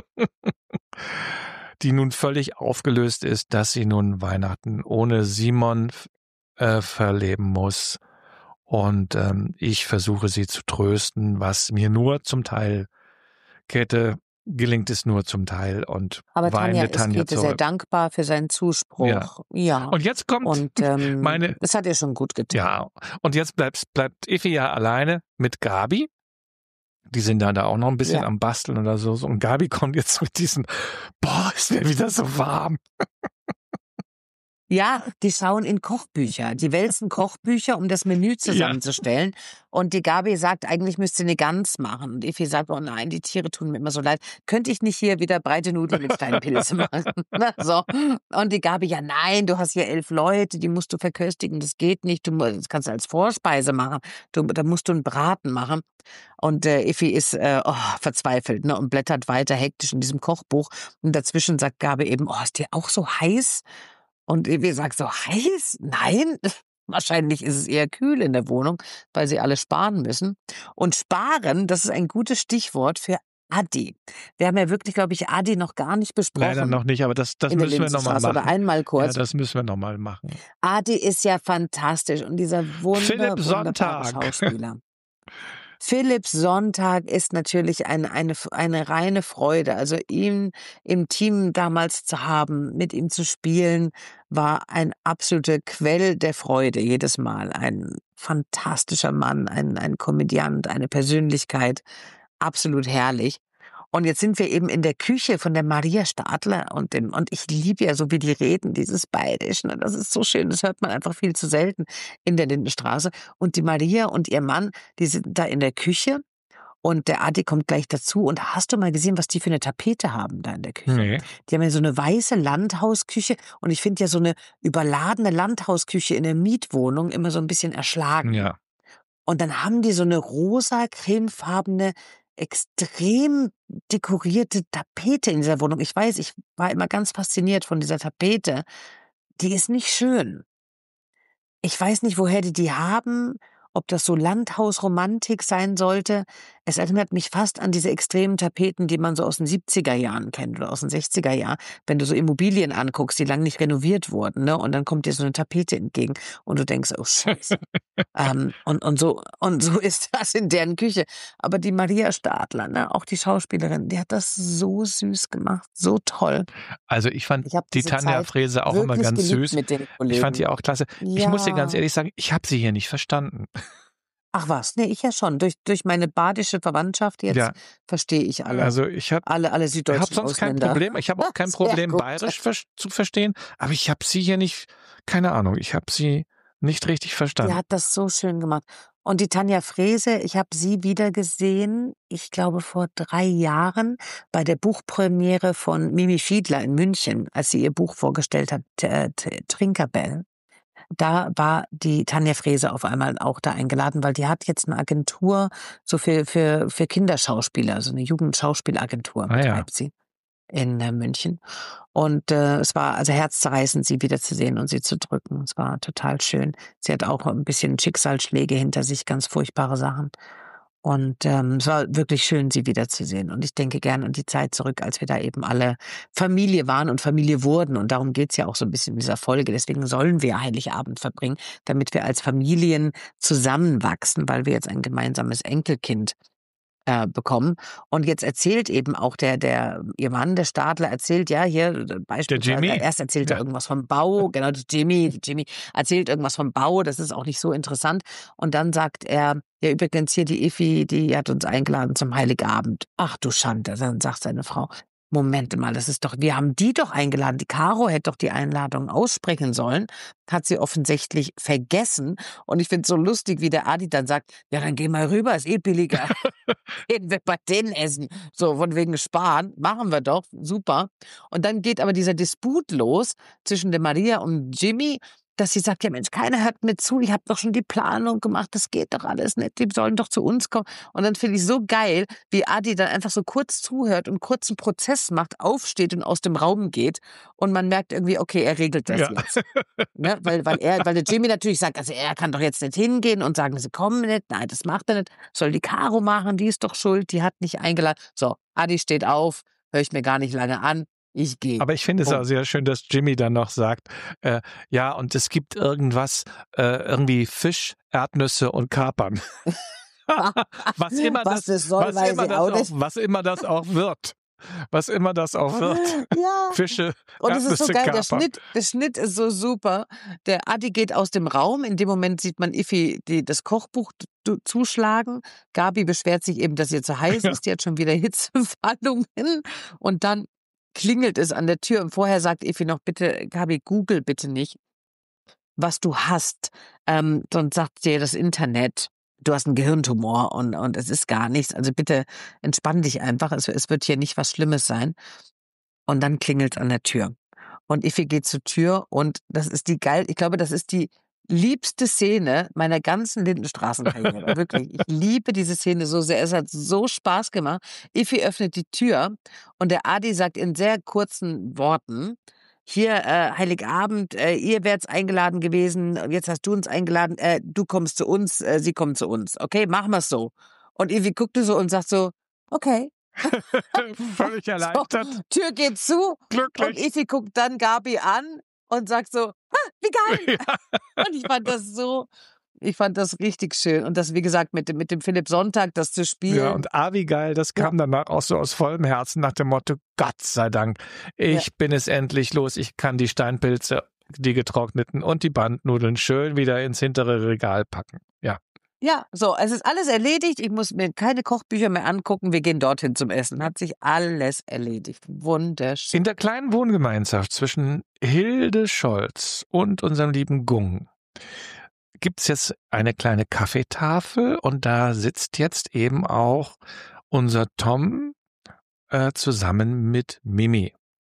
Speaker 3: die nun völlig aufgelöst ist, dass sie nun Weihnachten ohne Simon äh, verleben muss. Und ähm, ich versuche sie zu trösten, was mir nur zum Teil, Käthe, gelingt es nur zum Teil. Und
Speaker 1: aber
Speaker 3: weine
Speaker 1: Tanja,
Speaker 3: Tanja
Speaker 1: ist Käthe sehr dankbar für seinen Zuspruch.
Speaker 3: Ja.
Speaker 1: ja.
Speaker 3: Und jetzt kommt
Speaker 1: und, ähm,
Speaker 3: meine...
Speaker 1: Das hat ihr schon gut getan.
Speaker 3: Ja, und jetzt bleibt, bleibt Effi ja alleine mit Gabi. Die sind dann da auch noch ein bisschen ja. am Basteln oder so. Und Gabi kommt jetzt mit diesen, boah, ist mir wieder so warm.
Speaker 1: Ja, die schauen in Kochbücher. Die wälzen Kochbücher, um das Menü zusammenzustellen. Ja. Und die Gabi sagt, eigentlich müsste eine Gans machen. Und Effi sagt, oh nein, die Tiere tun mir immer so leid. Könnte ich nicht hier wieder breite Nudeln mit kleinen Pilze machen? so. Und die Gabi, ja nein, du hast hier elf Leute, die musst du verköstigen. Das geht nicht. Du, das kannst du als Vorspeise machen. Du, da musst du einen Braten machen. Und äh, Effi ist äh, oh, verzweifelt, ne, und blättert weiter hektisch in diesem Kochbuch. Und dazwischen sagt Gabi eben, oh, ist dir auch so heiß? Und Effi sagt so, heiß? Nein, wahrscheinlich ist es eher kühl in der Wohnung, weil sie alle sparen müssen. Und sparen, das ist ein gutes Stichwort für Adi. Wir haben ja wirklich, glaube ich, Adi noch gar nicht besprochen.
Speaker 3: Leider noch nicht, aber das, das müssen wir nochmal machen.
Speaker 1: Oder einmal kurz.
Speaker 3: Ja, das müssen wir nochmal machen.
Speaker 1: Adi ist ja fantastisch und dieser wunder,
Speaker 3: Philipp Sonntag.
Speaker 1: Schauspieler. Philipp Sonntag ist natürlich eine, eine, eine reine Freude. Also ihn im Team damals zu haben, mit ihm zu spielen, war ein absoluter Quell der Freude jedes Mal. Ein fantastischer Mann, ein, ein Komödiant, eine Persönlichkeit. Absolut herrlich. Und jetzt sind wir eben in der Küche von der Maria Stadler und dem, und ich liebe ja so, wie die reden, dieses Bayerisch, ne? Das ist so schön, das hört man einfach viel zu selten in der Lindenstraße. Und die Maria und ihr Mann, die sind da in der Küche und der Adi kommt gleich dazu. Und hast du mal gesehen, was die für eine Tapete haben da in der Küche?
Speaker 3: Nee.
Speaker 1: Die haben ja so eine weiße Landhausküche und ich finde ja so eine überladene Landhausküche in der Mietwohnung immer so ein bisschen erschlagen.
Speaker 3: Ja.
Speaker 1: Und dann haben die so eine rosa, cremefarbene, extrem dekorierte Tapete in dieser Wohnung. Ich weiß, ich war immer ganz fasziniert von dieser Tapete. Die ist nicht schön. Ich weiß nicht, woher die die haben, ob das so Landhausromantik sein sollte. Es erinnert mich fast an diese extremen Tapeten, die man so aus den siebziger Jahren kennt oder aus den sechziger Jahren, wenn du so Immobilien anguckst, die lange nicht renoviert wurden, ne? Und dann kommt dir so eine Tapete entgegen und du denkst, oh Scheiße. ähm, und, und, so, und so ist das in deren Küche. Aber die Maria Stadler, ne? Auch die Schauspielerin, die hat das so süß gemacht, so toll.
Speaker 3: Also ich fand
Speaker 1: ich
Speaker 3: die Tanja Frese auch immer ganz süß. Ich fand die auch klasse. Ja. Ich muss dir ganz ehrlich sagen, ich habe sie hier nicht verstanden.
Speaker 1: Ach was, nee, ich ja schon. Durch, durch meine badische Verwandtschaft jetzt ja. verstehe ich alle.
Speaker 3: Also ich habe
Speaker 1: alle, alle süddeutschen
Speaker 3: Ich habe sonst
Speaker 1: Ausländer.
Speaker 3: kein Problem. Ich habe auch kein Problem, bayerisch zu verstehen. Aber ich habe sie hier nicht, keine Ahnung, ich habe sie nicht richtig verstanden.
Speaker 1: Die hat das so schön gemacht. Und die Tanja Frese, ich habe sie wieder gesehen, ich glaube vor drei Jahren, bei der Buchpremiere von Mimi Fiedler in München, als sie ihr Buch vorgestellt hat, Trinkerbell. Da war die Tanja Frese auf einmal auch da eingeladen, weil die hat jetzt eine Agentur so für, für, für Kinderschauspieler, so eine Jugendschauspielagentur
Speaker 3: ah, ja.
Speaker 1: betreibt sie in äh, München. Und äh, es war also herzzerreißend, sie wiederzusehen und sie zu drücken. Es war total schön. Sie hat auch ein bisschen Schicksalsschläge hinter sich, ganz furchtbare Sachen. Und ähm, es war wirklich schön, sie wiederzusehen. Und ich denke gern an die Zeit zurück, als wir da eben alle Familie waren und Familie wurden. Und darum geht's ja auch so ein bisschen in dieser Folge. Deswegen sollen wir Heiligabend verbringen, damit wir als Familien zusammenwachsen, weil wir jetzt ein gemeinsames Enkelkind äh, bekommen. Und jetzt erzählt eben auch der, der, ihr Mann, der Stadler, erzählt, ja, hier
Speaker 3: Der
Speaker 1: beispielsweise,
Speaker 3: Jimmy?
Speaker 1: erst erzählt er
Speaker 3: Ja.
Speaker 1: irgendwas vom Bau, genau, der Jimmy, der Jimmy erzählt irgendwas vom Bau, das ist auch nicht so interessant. Und dann sagt er, ja, übrigens hier die Effi, die hat uns eingeladen zum Heiligabend. Ach du Schande, dann sagt seine Frau, Moment mal, das ist doch, wir haben die doch eingeladen. Die Caro hätte doch die Einladung aussprechen sollen, hat sie offensichtlich vergessen. Und ich finde es so lustig, wie der Adi dann sagt, ja, dann geh mal rüber, ist eh billiger. Gehen wir bei denen essen. So, von wegen sparen, machen wir doch, super. Und dann geht aber dieser Disput los zwischen der Maria und Jimmy, dass sie sagt, ja Mensch, keiner hört mir zu, ich habe doch schon die Planung gemacht, das geht doch alles nicht, die sollen doch zu uns kommen. Und dann finde ich so geil, wie Adi dann einfach so kurz zuhört und kurz einen Prozess macht, aufsteht und aus dem Raum geht und man merkt irgendwie, okay, er regelt das
Speaker 3: Ja.
Speaker 1: jetzt. Ne? Weil, weil, er, weil der Jimmy natürlich sagt, also er kann doch jetzt nicht hingehen und sagen, sie kommen nicht, nein, das macht er nicht, soll die Caro machen, die ist doch schuld, die hat nicht eingeladen. So, Adi steht auf, höre ich mir gar nicht lange an, ich gehe.
Speaker 3: Aber ich finde es
Speaker 1: Oh.
Speaker 3: auch sehr schön, dass Jimmy dann noch sagt, äh, ja, und es gibt irgendwas, äh, irgendwie Fisch, Erdnüsse und Kapern. was immer
Speaker 1: Was
Speaker 3: das,
Speaker 1: das soll,
Speaker 3: was
Speaker 1: weiß
Speaker 3: immer
Speaker 1: ich
Speaker 3: das
Speaker 1: auch
Speaker 3: auch,
Speaker 1: nicht.
Speaker 3: was immer das auch wird. Was immer das auch wird.
Speaker 1: Ja.
Speaker 3: Fische,
Speaker 1: Und es ist so
Speaker 3: Erdnüsse,
Speaker 1: geil, der
Speaker 3: Kapern.
Speaker 1: Schnitt, der Schnitt ist so super. Der Adi geht aus dem Raum, in dem Moment sieht man Iffi die, das Kochbuch du- zuschlagen. Gabi beschwert sich eben, dass ihr zu heiß
Speaker 3: Ja.
Speaker 1: ist, die hat schon wieder Hitzewallungen. Und dann klingelt es an der Tür und vorher sagt Iffi noch, bitte, Gabi, google bitte nicht, was du hast. Ähm, sonst sagt dir das Internet, du hast einen Gehirntumor und, und es ist gar nichts. Also bitte entspann dich einfach, es, es wird hier nicht was Schlimmes sein. Und dann klingelt an der Tür. Und Iffi geht zur Tür und das ist die geil, ich glaube, das ist die liebste Szene meiner ganzen Lindenstraßenkarriere. Wirklich. Ich liebe diese Szene so sehr. Es hat so Spaß gemacht. Iffi öffnet die Tür und der Adi sagt in sehr kurzen Worten, hier, äh, Heiligabend, äh, ihr wärt's eingeladen gewesen und jetzt hast du uns eingeladen, äh, du kommst zu uns, äh, sie kommt zu uns. Okay, machen wir's so. Und Iffi guckte so und sagt so, okay.
Speaker 3: Völlig erleichtert.
Speaker 1: So, Tür geht zu und
Speaker 3: Glücklich.
Speaker 1: Iffi guckt dann Gabi an und sagt so, ah, wie geil.
Speaker 3: Ja.
Speaker 1: Und ich fand das so, ich fand das richtig schön. Und das, wie gesagt, mit dem, mit dem Philipp Sonntag, das zu spielen.
Speaker 3: Ja, und ah, wie geil, das kam danach auch so aus vollem Herzen nach dem Motto, Gott sei Dank, ich
Speaker 1: Ja.
Speaker 3: bin es endlich los, ich kann die Steinpilze, die getrockneten und die Bandnudeln schön wieder ins hintere Regal packen. Ja.
Speaker 1: Ja, so, es ist alles erledigt. Ich muss mir keine Kochbücher mehr angucken. Wir gehen dorthin zum Essen. Hat sich alles erledigt. Wunderschön.
Speaker 3: In der kleinen Wohngemeinschaft zwischen Hilde Scholz und unserem lieben Gung gibt's jetzt eine kleine Kaffeetafel und da sitzt jetzt eben auch unser Tom äh, zusammen mit Mimi.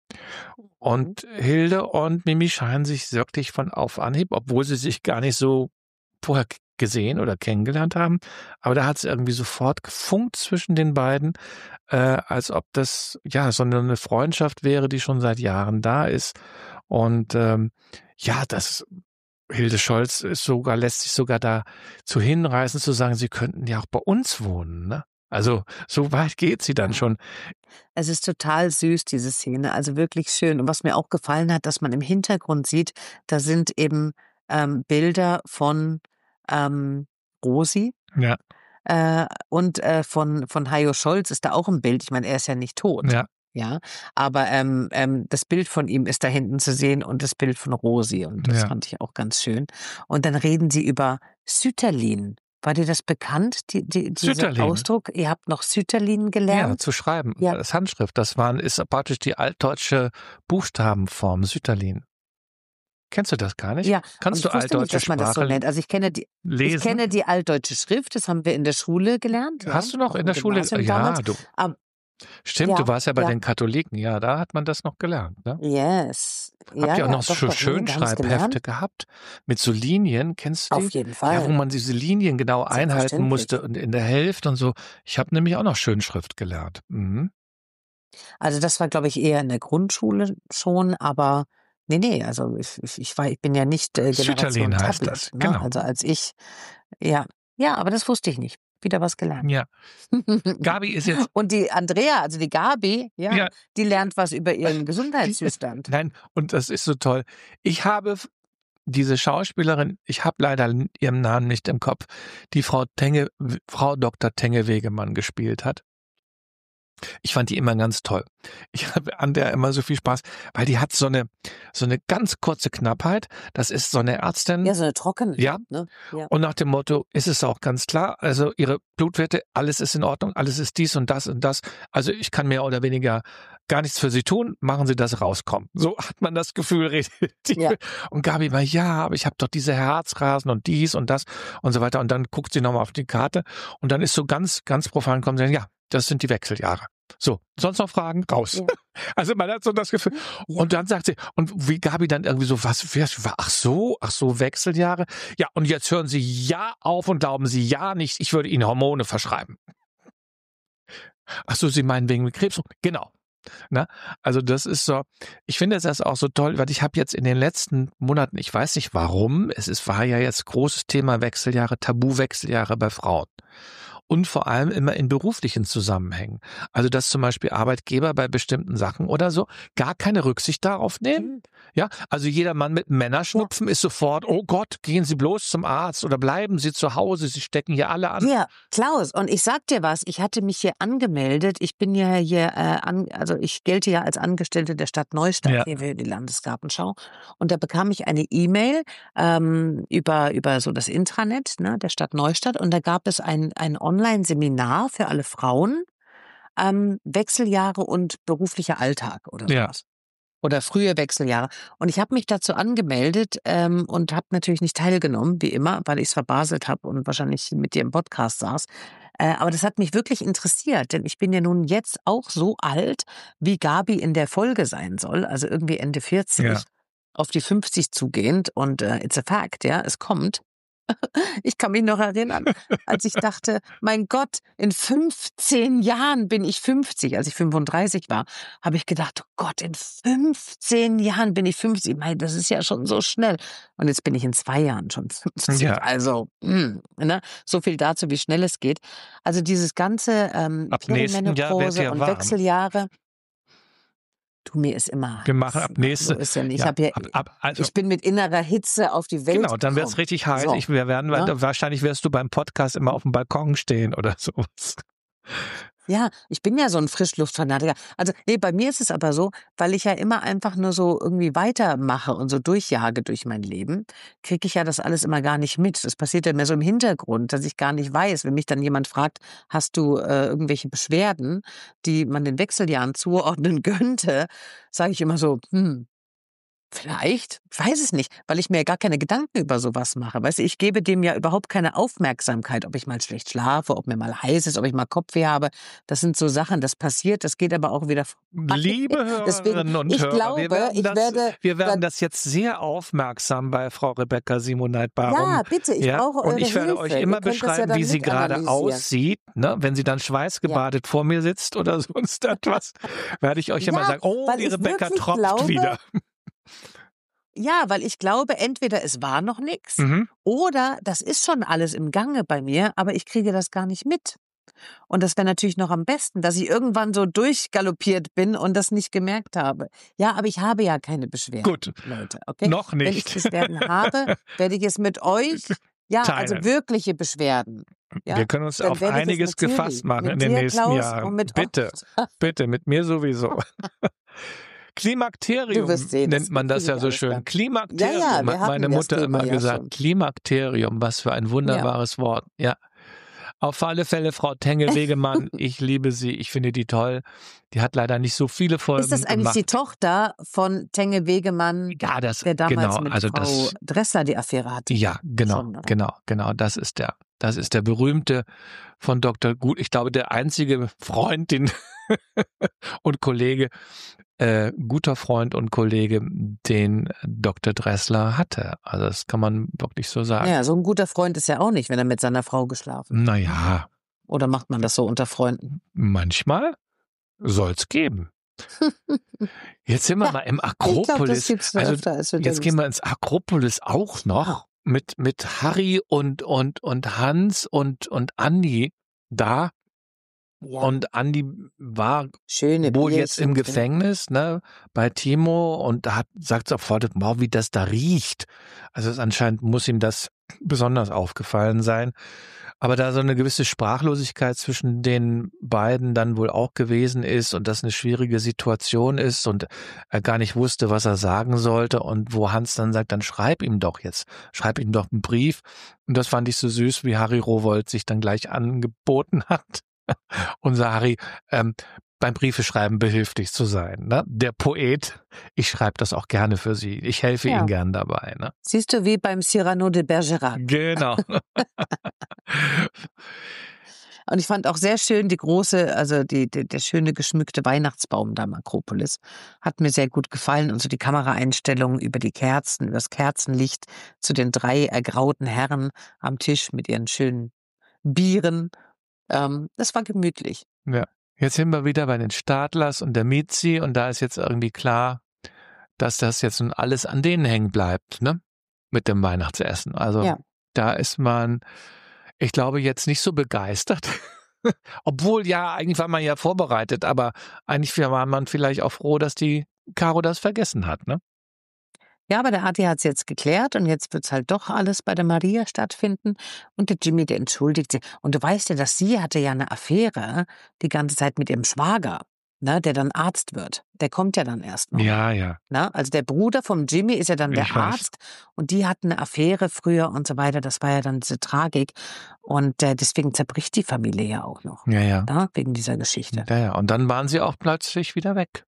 Speaker 3: Und Hilde und Mimi scheinen sich wirklich von auf Anhieb, obwohl sie sich gar nicht so vorher gesehen oder kennengelernt haben, aber da hat es irgendwie sofort gefunkt zwischen den beiden, äh, als ob das ja so eine Freundschaft wäre, die schon seit Jahren da ist. Und ähm, ja, das Hilde Scholz ist sogar lässt sich sogar dazu hinreißen zu sagen, sie könnten ja auch bei uns wohnen, ne? Also so weit geht sie dann schon.
Speaker 1: Es ist total süß, diese Szene, also wirklich schön. Und was mir auch gefallen hat, dass man im Hintergrund sieht, da sind eben ähm, Bilder von ähm, Rosi
Speaker 3: Ja,
Speaker 1: äh, und äh, von, von Hajo Scholz ist da auch ein Bild. Ich meine, er ist ja nicht tot.
Speaker 3: ja.
Speaker 1: Ja, aber ähm, ähm, das Bild von ihm ist da hinten zu sehen und das Bild von Rosi und das
Speaker 3: Ja.
Speaker 1: fand ich auch ganz schön. Und dann reden sie über Sütterlin. War dir das bekannt, die, die, dieser
Speaker 3: Sütterlin.
Speaker 1: Ausdruck? Ihr habt noch Sütterlin
Speaker 3: Ja,
Speaker 1: gelernt?
Speaker 3: zu schreiben.
Speaker 1: Ja.
Speaker 3: Das Handschrift, das waren, ist praktisch die altdeutsche Buchstabenform, Sütterlin. Kennst du das gar nicht?
Speaker 1: Ja,
Speaker 3: Kannst
Speaker 1: und
Speaker 3: du
Speaker 1: ich wusste nicht,
Speaker 3: altdeutsche
Speaker 1: dass man das so
Speaker 3: Sprache
Speaker 1: nennt. Also ich kenne die, ich
Speaker 3: lesen?
Speaker 1: kenne die altdeutsche Schrift, das haben wir in der Schule gelernt. Ja,
Speaker 3: Hast du noch
Speaker 1: auch
Speaker 3: in
Speaker 1: im
Speaker 3: der Schule?
Speaker 1: Gymnasium
Speaker 3: Ja,
Speaker 1: damals.
Speaker 3: du.
Speaker 1: Aber,
Speaker 3: Stimmt,
Speaker 1: ja,
Speaker 3: du warst ja bei
Speaker 1: ja.
Speaker 3: den Katholiken. Ja, da hat man das noch gelernt. Ne?
Speaker 1: Yes.
Speaker 3: Habt
Speaker 1: Ja,
Speaker 3: ihr auch
Speaker 1: ja,
Speaker 3: noch
Speaker 1: doch,
Speaker 3: so
Speaker 1: doch, nee, wir haben's
Speaker 3: Schönschreibhefte
Speaker 1: gelernt.
Speaker 3: gehabt? Mit so Linien, kennst du die?
Speaker 1: Auf jeden Fall.
Speaker 3: Ja, wo man diese Linien genau einhalten
Speaker 1: Selbstverständlich.
Speaker 3: musste und in der Hälfte und so. Ich habe nämlich auch noch Schönschrift gelernt. Mhm.
Speaker 1: Also das war, glaube ich, eher in der Grundschule schon, aber nee, nee, also ich, ich, ich war, ich bin ja nicht äh, Generation
Speaker 3: Sütterlin heißt
Speaker 1: Tablet.
Speaker 3: das,
Speaker 1: Ne?
Speaker 3: genau.
Speaker 1: Also als ich, ja, ja, aber das wusste ich nicht. wieder was gelernt.
Speaker 3: Ja. Gabi ist jetzt...
Speaker 1: Und die Andrea, also die Gabi, ja, ja. die lernt was über ihren Gesundheitszustand.
Speaker 3: Nein, und das ist so toll. Ich habe diese Schauspielerin, ich habe leider ihren Namen nicht im Kopf, die Frau Tenge, Frau Doktor Tenge Wegemann gespielt hat. Ich fand die immer ganz toll. Ich habe an der immer so viel Spaß, weil die hat so eine so eine ganz kurze Knappheit. Das ist so eine Ärztin.
Speaker 1: Ja, so eine trockene.
Speaker 3: Ja.
Speaker 1: Ne? Ja.
Speaker 3: Und nach dem Motto ist es auch ganz klar, also ihre Blutwerte, alles ist in Ordnung, alles ist dies und das und das. Also ich kann mehr oder weniger gar nichts für sie tun, machen sie das rauskommen. So hat man das Gefühl, redet die. Ja. Und Gabi war, ja, aber ich habe doch diese Herzrasen und dies und das und so weiter. Und dann guckt sie nochmal auf die Karte und dann ist so ganz, ganz profan, kommen sie, ja, das sind die Wechseljahre. So, sonst noch Fragen? Raus. Ja. Also man hat so das Gefühl. Ja. Und dann sagt sie, und wie Gabi dann irgendwie so, was, ach so, ach so, Wechseljahre. Ja, und jetzt hören Sie ja auf und glauben Sie ja nicht, ich würde Ihnen Hormone verschreiben. Ach so, Sie meinen wegen Krebs? Genau. Na, also das ist so, ich finde das auch so toll, weil ich habe jetzt in den letzten Monaten, ich weiß nicht warum, es ist, war ja jetzt großes Thema Wechseljahre, Tabu-Wechseljahre bei Frauen. Und vor allem immer in beruflichen Zusammenhängen. Also, dass zum Beispiel Arbeitgeber bei bestimmten Sachen oder so gar keine Rücksicht darauf nehmen. Ja, also jeder Mann mit Männerschnupfen ja. ist sofort, oh Gott, gehen Sie bloß zum Arzt oder bleiben Sie zu Hause, Sie stecken hier alle an.
Speaker 1: Ja, Klaus, und ich sag dir was, ich hatte mich hier angemeldet, ich bin ja hier, äh, an, also ich gelte ja als Angestellte der Stadt Neustadt, ja. hier für die Landesgartenschau. Und da bekam ich eine E-Mail ähm, über, über so das Intranet ne, der Stadt Neustadt und da gab es ein, ein Online-Seminar für alle Frauen, ähm, Wechseljahre und beruflicher Alltag oder sowas. Ja. Oder frühe Wechseljahre. Und ich habe mich dazu angemeldet ähm, und habe natürlich nicht teilgenommen, wie immer, weil ich es verbaselt habe und wahrscheinlich mit dir im Podcast saß. Äh, aber das hat mich wirklich interessiert, denn ich bin ja nun jetzt auch so alt, wie Gabi in der Folge sein soll, also irgendwie Ende vierzig, ja. auf die fünfzig zugehend. Und äh, it's a fact, ja, es kommt. Ich kann mich noch erinnern, als ich dachte, mein Gott, in fünfzehn Jahren bin ich fünfzig. Als ich fünfunddreißig war, habe ich gedacht, oh Gott, in fünfzehn Jahren bin ich fünfzig. Mein, das ist ja schon so schnell. Und jetzt bin ich in zwei Jahren schon fünfzig. Ja. Also, mh, ne? So viel dazu, wie schnell es geht. Also dieses ganze ähm, Perimenopause und warm. Wechseljahre. Du, mir ist immer
Speaker 3: Wir machen ab nächste.
Speaker 1: So ist ja nicht. Ich, ja, hab ja, ab, ab, also, ich bin mit innerer Hitze auf die Welt
Speaker 3: Genau, dann wird es richtig heiß. So. Ich, wir werden, ja? Wahrscheinlich wirst du beim Podcast immer auf dem Balkon stehen oder sowas.
Speaker 1: Ja, ich bin ja so ein Frischluftfanatiker. Also nee, bei mir ist es aber so, weil ich ja immer einfach nur so irgendwie weitermache und so durchjage durch mein Leben, kriege ich ja das alles immer gar nicht mit. Das passiert ja mehr so im Hintergrund, dass ich gar nicht weiß, wenn mich dann jemand fragt, hast du äh, irgendwelche Beschwerden, die man den Wechseljahren zuordnen könnte, sage ich immer so, hm, vielleicht, ich weiß es nicht, weil ich mir gar keine Gedanken über sowas mache. Weißt du, ich gebe dem ja überhaupt keine Aufmerksamkeit, ob ich mal schlecht schlafe, ob mir mal heiß ist, ob ich mal Kopfweh habe. Das sind so Sachen, das passiert, das geht aber auch wieder vorbei.
Speaker 3: Liebe Hörerinnen Deswegen, und
Speaker 1: ich
Speaker 3: Hörer,
Speaker 1: glaube,
Speaker 3: wir werden,
Speaker 1: ich
Speaker 3: das,
Speaker 1: werde,
Speaker 3: wir werden das jetzt sehr aufmerksam bei Frau Rebecca Simoneit-Barum.
Speaker 1: Ja, bitte, ich ja? brauche eure
Speaker 3: Und ich werde
Speaker 1: Hilfe.
Speaker 3: euch immer beschreiben, ja wie sie gerade aussieht, ne? Wenn sie dann schweißgebadet ja. vor mir sitzt oder sonst etwas, werde ich euch ja, immer sagen, oh, die Rebecca tropft glaube, wieder.
Speaker 1: Ja, weil ich glaube, entweder es war noch nichts mhm. oder das ist schon alles im Gange bei mir, aber ich kriege das gar nicht mit. Und das wäre natürlich noch am besten, dass ich irgendwann so durchgaloppiert bin und das nicht gemerkt habe. Ja, aber ich habe ja keine Beschwerden,
Speaker 3: Gut.
Speaker 1: Leute. Okay?
Speaker 3: Noch nicht.
Speaker 1: Wenn ich Beschwerden habe, werde ich es mit euch, ja, Teilen. also wirkliche Beschwerden. Ja?
Speaker 3: Wir können uns Dann auf einiges gefasst machen in den dir, nächsten
Speaker 1: Klaus,
Speaker 3: Jahren.
Speaker 1: Mit
Speaker 3: bitte, bitte, mit mir sowieso. Klimakterium sehen, nennt man das, das ja so schön. Dann. Klimakterium, ja, ja, hat meine Mutter immer ja gesagt. Schon. Klimakterium, was für ein wunderbares ja. Wort. Ja. Auf alle Fälle, Frau Tenge-Wegemann, ich liebe sie, ich finde die toll. Die hat leider nicht so viele Folgen gemacht.
Speaker 1: Ist das eigentlich
Speaker 3: gemacht.
Speaker 1: die Tochter von Tenge-Wegemann,
Speaker 3: ja, das,
Speaker 1: der damals
Speaker 3: genau,
Speaker 1: mit
Speaker 3: also
Speaker 1: Frau
Speaker 3: das,
Speaker 1: Dressler die Affäre hatte?
Speaker 3: Ja, genau, Schon, genau, genau, das ist der, das ist der berühmte von Doktor Gut, ich glaube, der einzige Freund den und Kollege, äh, guter Freund und Kollege, den Doktor Dressler hatte. Also das kann man wirklich so sagen.
Speaker 1: Ja, so ein guter Freund ist ja auch nicht, wenn er mit seiner Frau geschlafen hat.
Speaker 3: Naja.
Speaker 1: Oder macht man das so unter Freunden?
Speaker 3: Manchmal soll's geben. Jetzt sind wir ja, mal im Akropolis.
Speaker 1: Ich glaub, das gibt's
Speaker 3: also
Speaker 1: öfter, als wir
Speaker 3: jetzt
Speaker 1: denken.
Speaker 3: gehen wir ins Akropolis auch noch. mit, mit Harry und, und, und Hans und, und Andi da.
Speaker 1: Ja.
Speaker 3: Und Andi war
Speaker 1: Schöne
Speaker 3: wohl jetzt
Speaker 1: Bierchen
Speaker 3: im
Speaker 1: trinken.
Speaker 3: Gefängnis, ne, bei Timo und da hat, sagt sofort, wow, wie das da riecht. Also es anscheinend muss ihm das besonders aufgefallen sein. Aber da so eine gewisse Sprachlosigkeit zwischen den beiden dann wohl auch gewesen ist und das eine schwierige Situation ist und er gar nicht wusste, was er sagen sollte und wo Hans dann sagt, dann schreib ihm doch jetzt, schreib ihm doch einen Brief. Und das fand ich so süß, wie Harry Rowohlt sich dann gleich angeboten hat. Unser Harry, ähm, beim Briefeschreiben behilflich zu sein. Ne? Der Poet, ich schreibe das auch gerne für Sie. Ich helfe
Speaker 1: Ja.
Speaker 3: Ihnen gern dabei. Ne?
Speaker 1: Siehst du, wie beim Cyrano de Bergerac.
Speaker 3: Genau.
Speaker 1: Und ich fand auch sehr schön die große, also die, die, der schöne geschmückte Weihnachtsbaum da im Akropolis. Hat mir sehr gut gefallen. Und so die Kameraeinstellungen über die Kerzen, über das Kerzenlicht zu den drei ergrauten Herren am Tisch mit ihren schönen Bieren. Ähm, das war gemütlich.
Speaker 3: Ja. Jetzt sind wir wieder bei den Stadlers und der Mizi und da ist jetzt irgendwie klar, dass das jetzt nun alles an denen hängen bleibt, ne? Mit dem Weihnachtsessen. Also
Speaker 1: Ja.
Speaker 3: da ist man, ich glaube, jetzt nicht so begeistert. Obwohl, ja, eigentlich war man ja vorbereitet, aber eigentlich war man vielleicht auch froh, dass die Caro das vergessen hat, ne?
Speaker 1: Ja, aber der Adi hat es jetzt geklärt und jetzt wird's halt doch alles bei der Maria stattfinden. Und der Jimmy, der entschuldigt sich. Und du weißt ja, dass sie hatte ja eine Affäre die ganze Zeit mit ihrem Schwager, ne, der dann Arzt wird. Der kommt ja dann erst noch.
Speaker 3: Ja, ja.
Speaker 1: Ne? Also der Bruder vom Jimmy ist ja dann der
Speaker 3: Ich weiß.
Speaker 1: Arzt und die hatten eine Affäre früher und so weiter. Das war ja dann diese Tragik. Und äh, deswegen zerbricht die Familie ja auch noch,
Speaker 3: Ja, ja.
Speaker 1: ne? Wegen dieser Geschichte.
Speaker 3: Ja, ja. Und dann waren sie auch plötzlich wieder weg.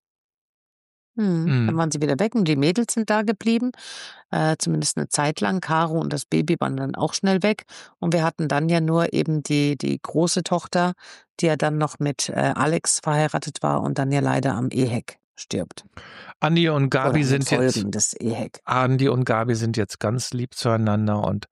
Speaker 1: Hm.
Speaker 3: Mhm.
Speaker 1: Dann waren sie wieder weg und die Mädels sind da geblieben, äh, zumindest eine Zeit lang. Caro und das Baby waren dann auch schnell weg. Und wir hatten dann ja nur eben die, die große Tochter, die ja dann noch mit äh, Alex verheiratet war und dann ja leider am Ehek stirbt.
Speaker 3: Andi und
Speaker 1: Oder
Speaker 3: Gabi
Speaker 1: an den
Speaker 3: sind jetzt,
Speaker 1: Folgen des Ehek.
Speaker 3: Andi und Gabi sind jetzt ganz lieb zueinander und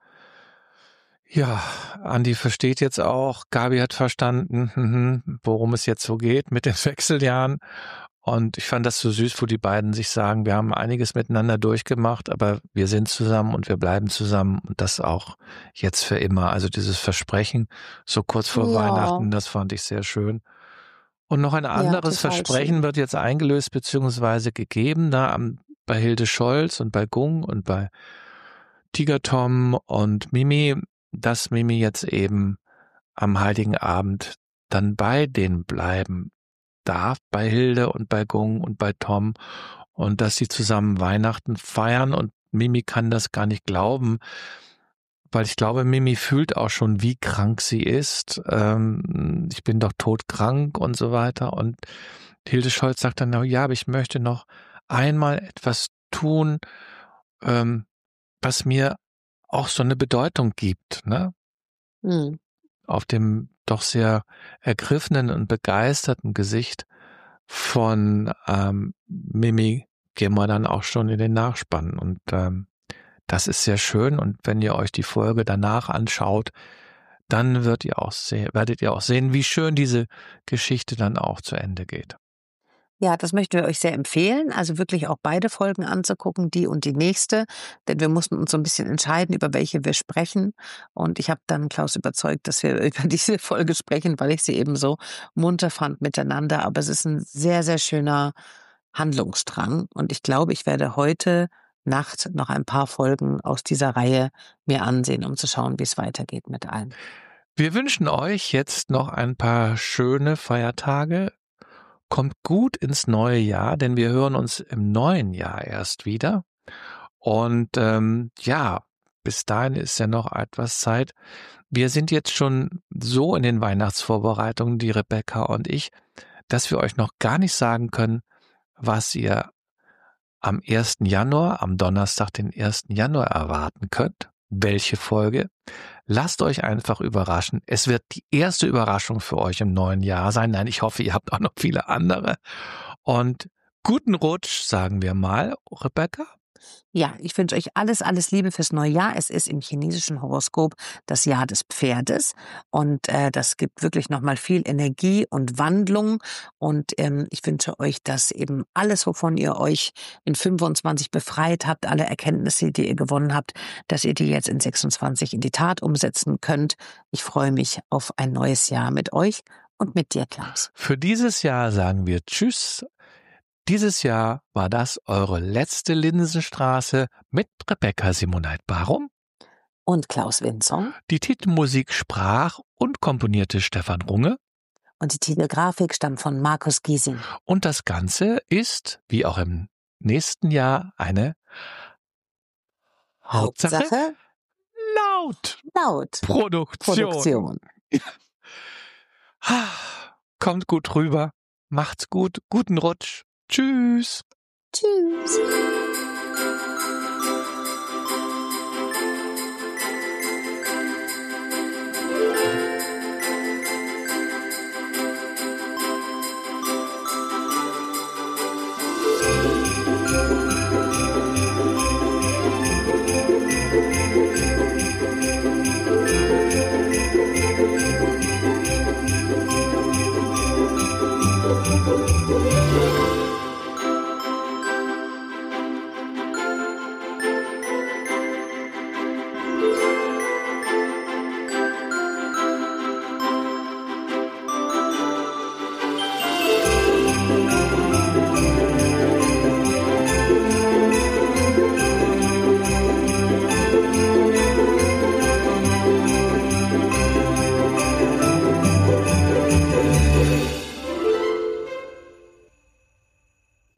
Speaker 3: ja, Andi versteht jetzt auch, Gabi hat verstanden, mhm, worum es jetzt so geht mit den Wechseljahren. Und ich fand das so süß, wo die beiden sich sagen, wir haben einiges miteinander durchgemacht, aber wir sind zusammen und wir bleiben zusammen und das auch jetzt für immer. Also dieses Versprechen so kurz vor
Speaker 1: Ja.
Speaker 3: Weihnachten, das fand ich sehr schön. Und noch ein anderes
Speaker 1: total
Speaker 3: Versprechen
Speaker 1: schön.
Speaker 3: wird jetzt eingelöst beziehungsweise gegeben, da am, bei Hilde Scholz und bei Gung und bei Tiger Tom und Mimi, dass Mimi jetzt eben am Heiligen Abend dann bei denen bleiben darf, bei Hilde und bei Gung und bei Tom und dass sie zusammen Weihnachten feiern und Mimi kann das gar nicht glauben, weil ich glaube, Mimi fühlt auch schon, wie krank sie ist. Ähm, ich bin doch todkrank und so weiter und Hilde Scholz sagt dann, na ja, aber ich möchte noch einmal etwas tun, ähm, was mir auch so eine Bedeutung gibt, ne?
Speaker 1: Hm.
Speaker 3: Auf dem doch sehr ergriffenen und begeisterten Gesicht von ähm, Mimi gehen wir dann auch schon in den Nachspann. Und ähm, das ist sehr schön. Und wenn ihr euch die Folge danach anschaut, dann wird ihr auch sehen, werdet ihr auch sehen, wie schön diese Geschichte dann auch zu Ende geht.
Speaker 1: Ja, das möchten wir euch sehr empfehlen, also wirklich auch beide Folgen anzugucken, die und die nächste, denn wir mussten uns so ein bisschen entscheiden, über welche wir sprechen und ich habe dann Klaus überzeugt, dass wir über diese Folge sprechen, weil ich sie eben so munter fand miteinander, aber es ist ein sehr, sehr schöner Handlungsstrang und ich glaube, ich werde heute Nacht noch ein paar Folgen aus dieser Reihe mir ansehen, um zu schauen, wie es weitergeht mit allen.
Speaker 3: Wir wünschen euch jetzt noch ein paar schöne Feiertage. Kommt gut ins neue Jahr, denn wir hören uns im neuen Jahr erst wieder. Und ähm, ja, bis dahin ist ja noch etwas Zeit. Wir sind jetzt schon so in den Weihnachtsvorbereitungen, die Rebecca und ich, dass wir euch noch gar nicht sagen können, was ihr am ersten Januar, am Donnerstag, den ersten Januar erwarten könnt. Welche Folge? Lasst euch einfach überraschen. Es wird die erste Überraschung für euch im neuen Jahr sein. Nein, ich hoffe, ihr habt auch noch viele andere. Und guten Rutsch, sagen wir mal, Rebecca.
Speaker 1: Ja, ich wünsche euch alles, alles Liebe fürs neue Jahr. Es ist im chinesischen Horoskop das Jahr des Pferdes und äh, das gibt wirklich nochmal viel Energie und Wandlung und ähm, ich wünsche euch, dass eben alles, wovon ihr euch in fünfundzwanzig befreit habt, alle Erkenntnisse, die ihr gewonnen habt, dass ihr die jetzt in sechsundzwanzig in die Tat umsetzen könnt. Ich freue mich auf ein neues Jahr mit euch und mit dir, Klaus.
Speaker 3: Für dieses Jahr sagen wir Tschüss. Dieses Jahr war das eure letzte Linsenstraße mit Rebecca Simoneit-Barum
Speaker 1: und Klaus Winzong.
Speaker 3: Die Titelmusik sprach und komponierte Stefan Runge.
Speaker 1: Und die Titelgrafik stammt von Markus Giesing.
Speaker 3: Und das Ganze ist, wie auch im nächsten Jahr, eine Hauptsache,
Speaker 1: Hauptsache
Speaker 3: laut,
Speaker 1: laut
Speaker 3: Produktion.
Speaker 1: Produktion.
Speaker 3: Kommt gut rüber, macht's gut, guten Rutsch. Tschüss.
Speaker 1: Tschüss.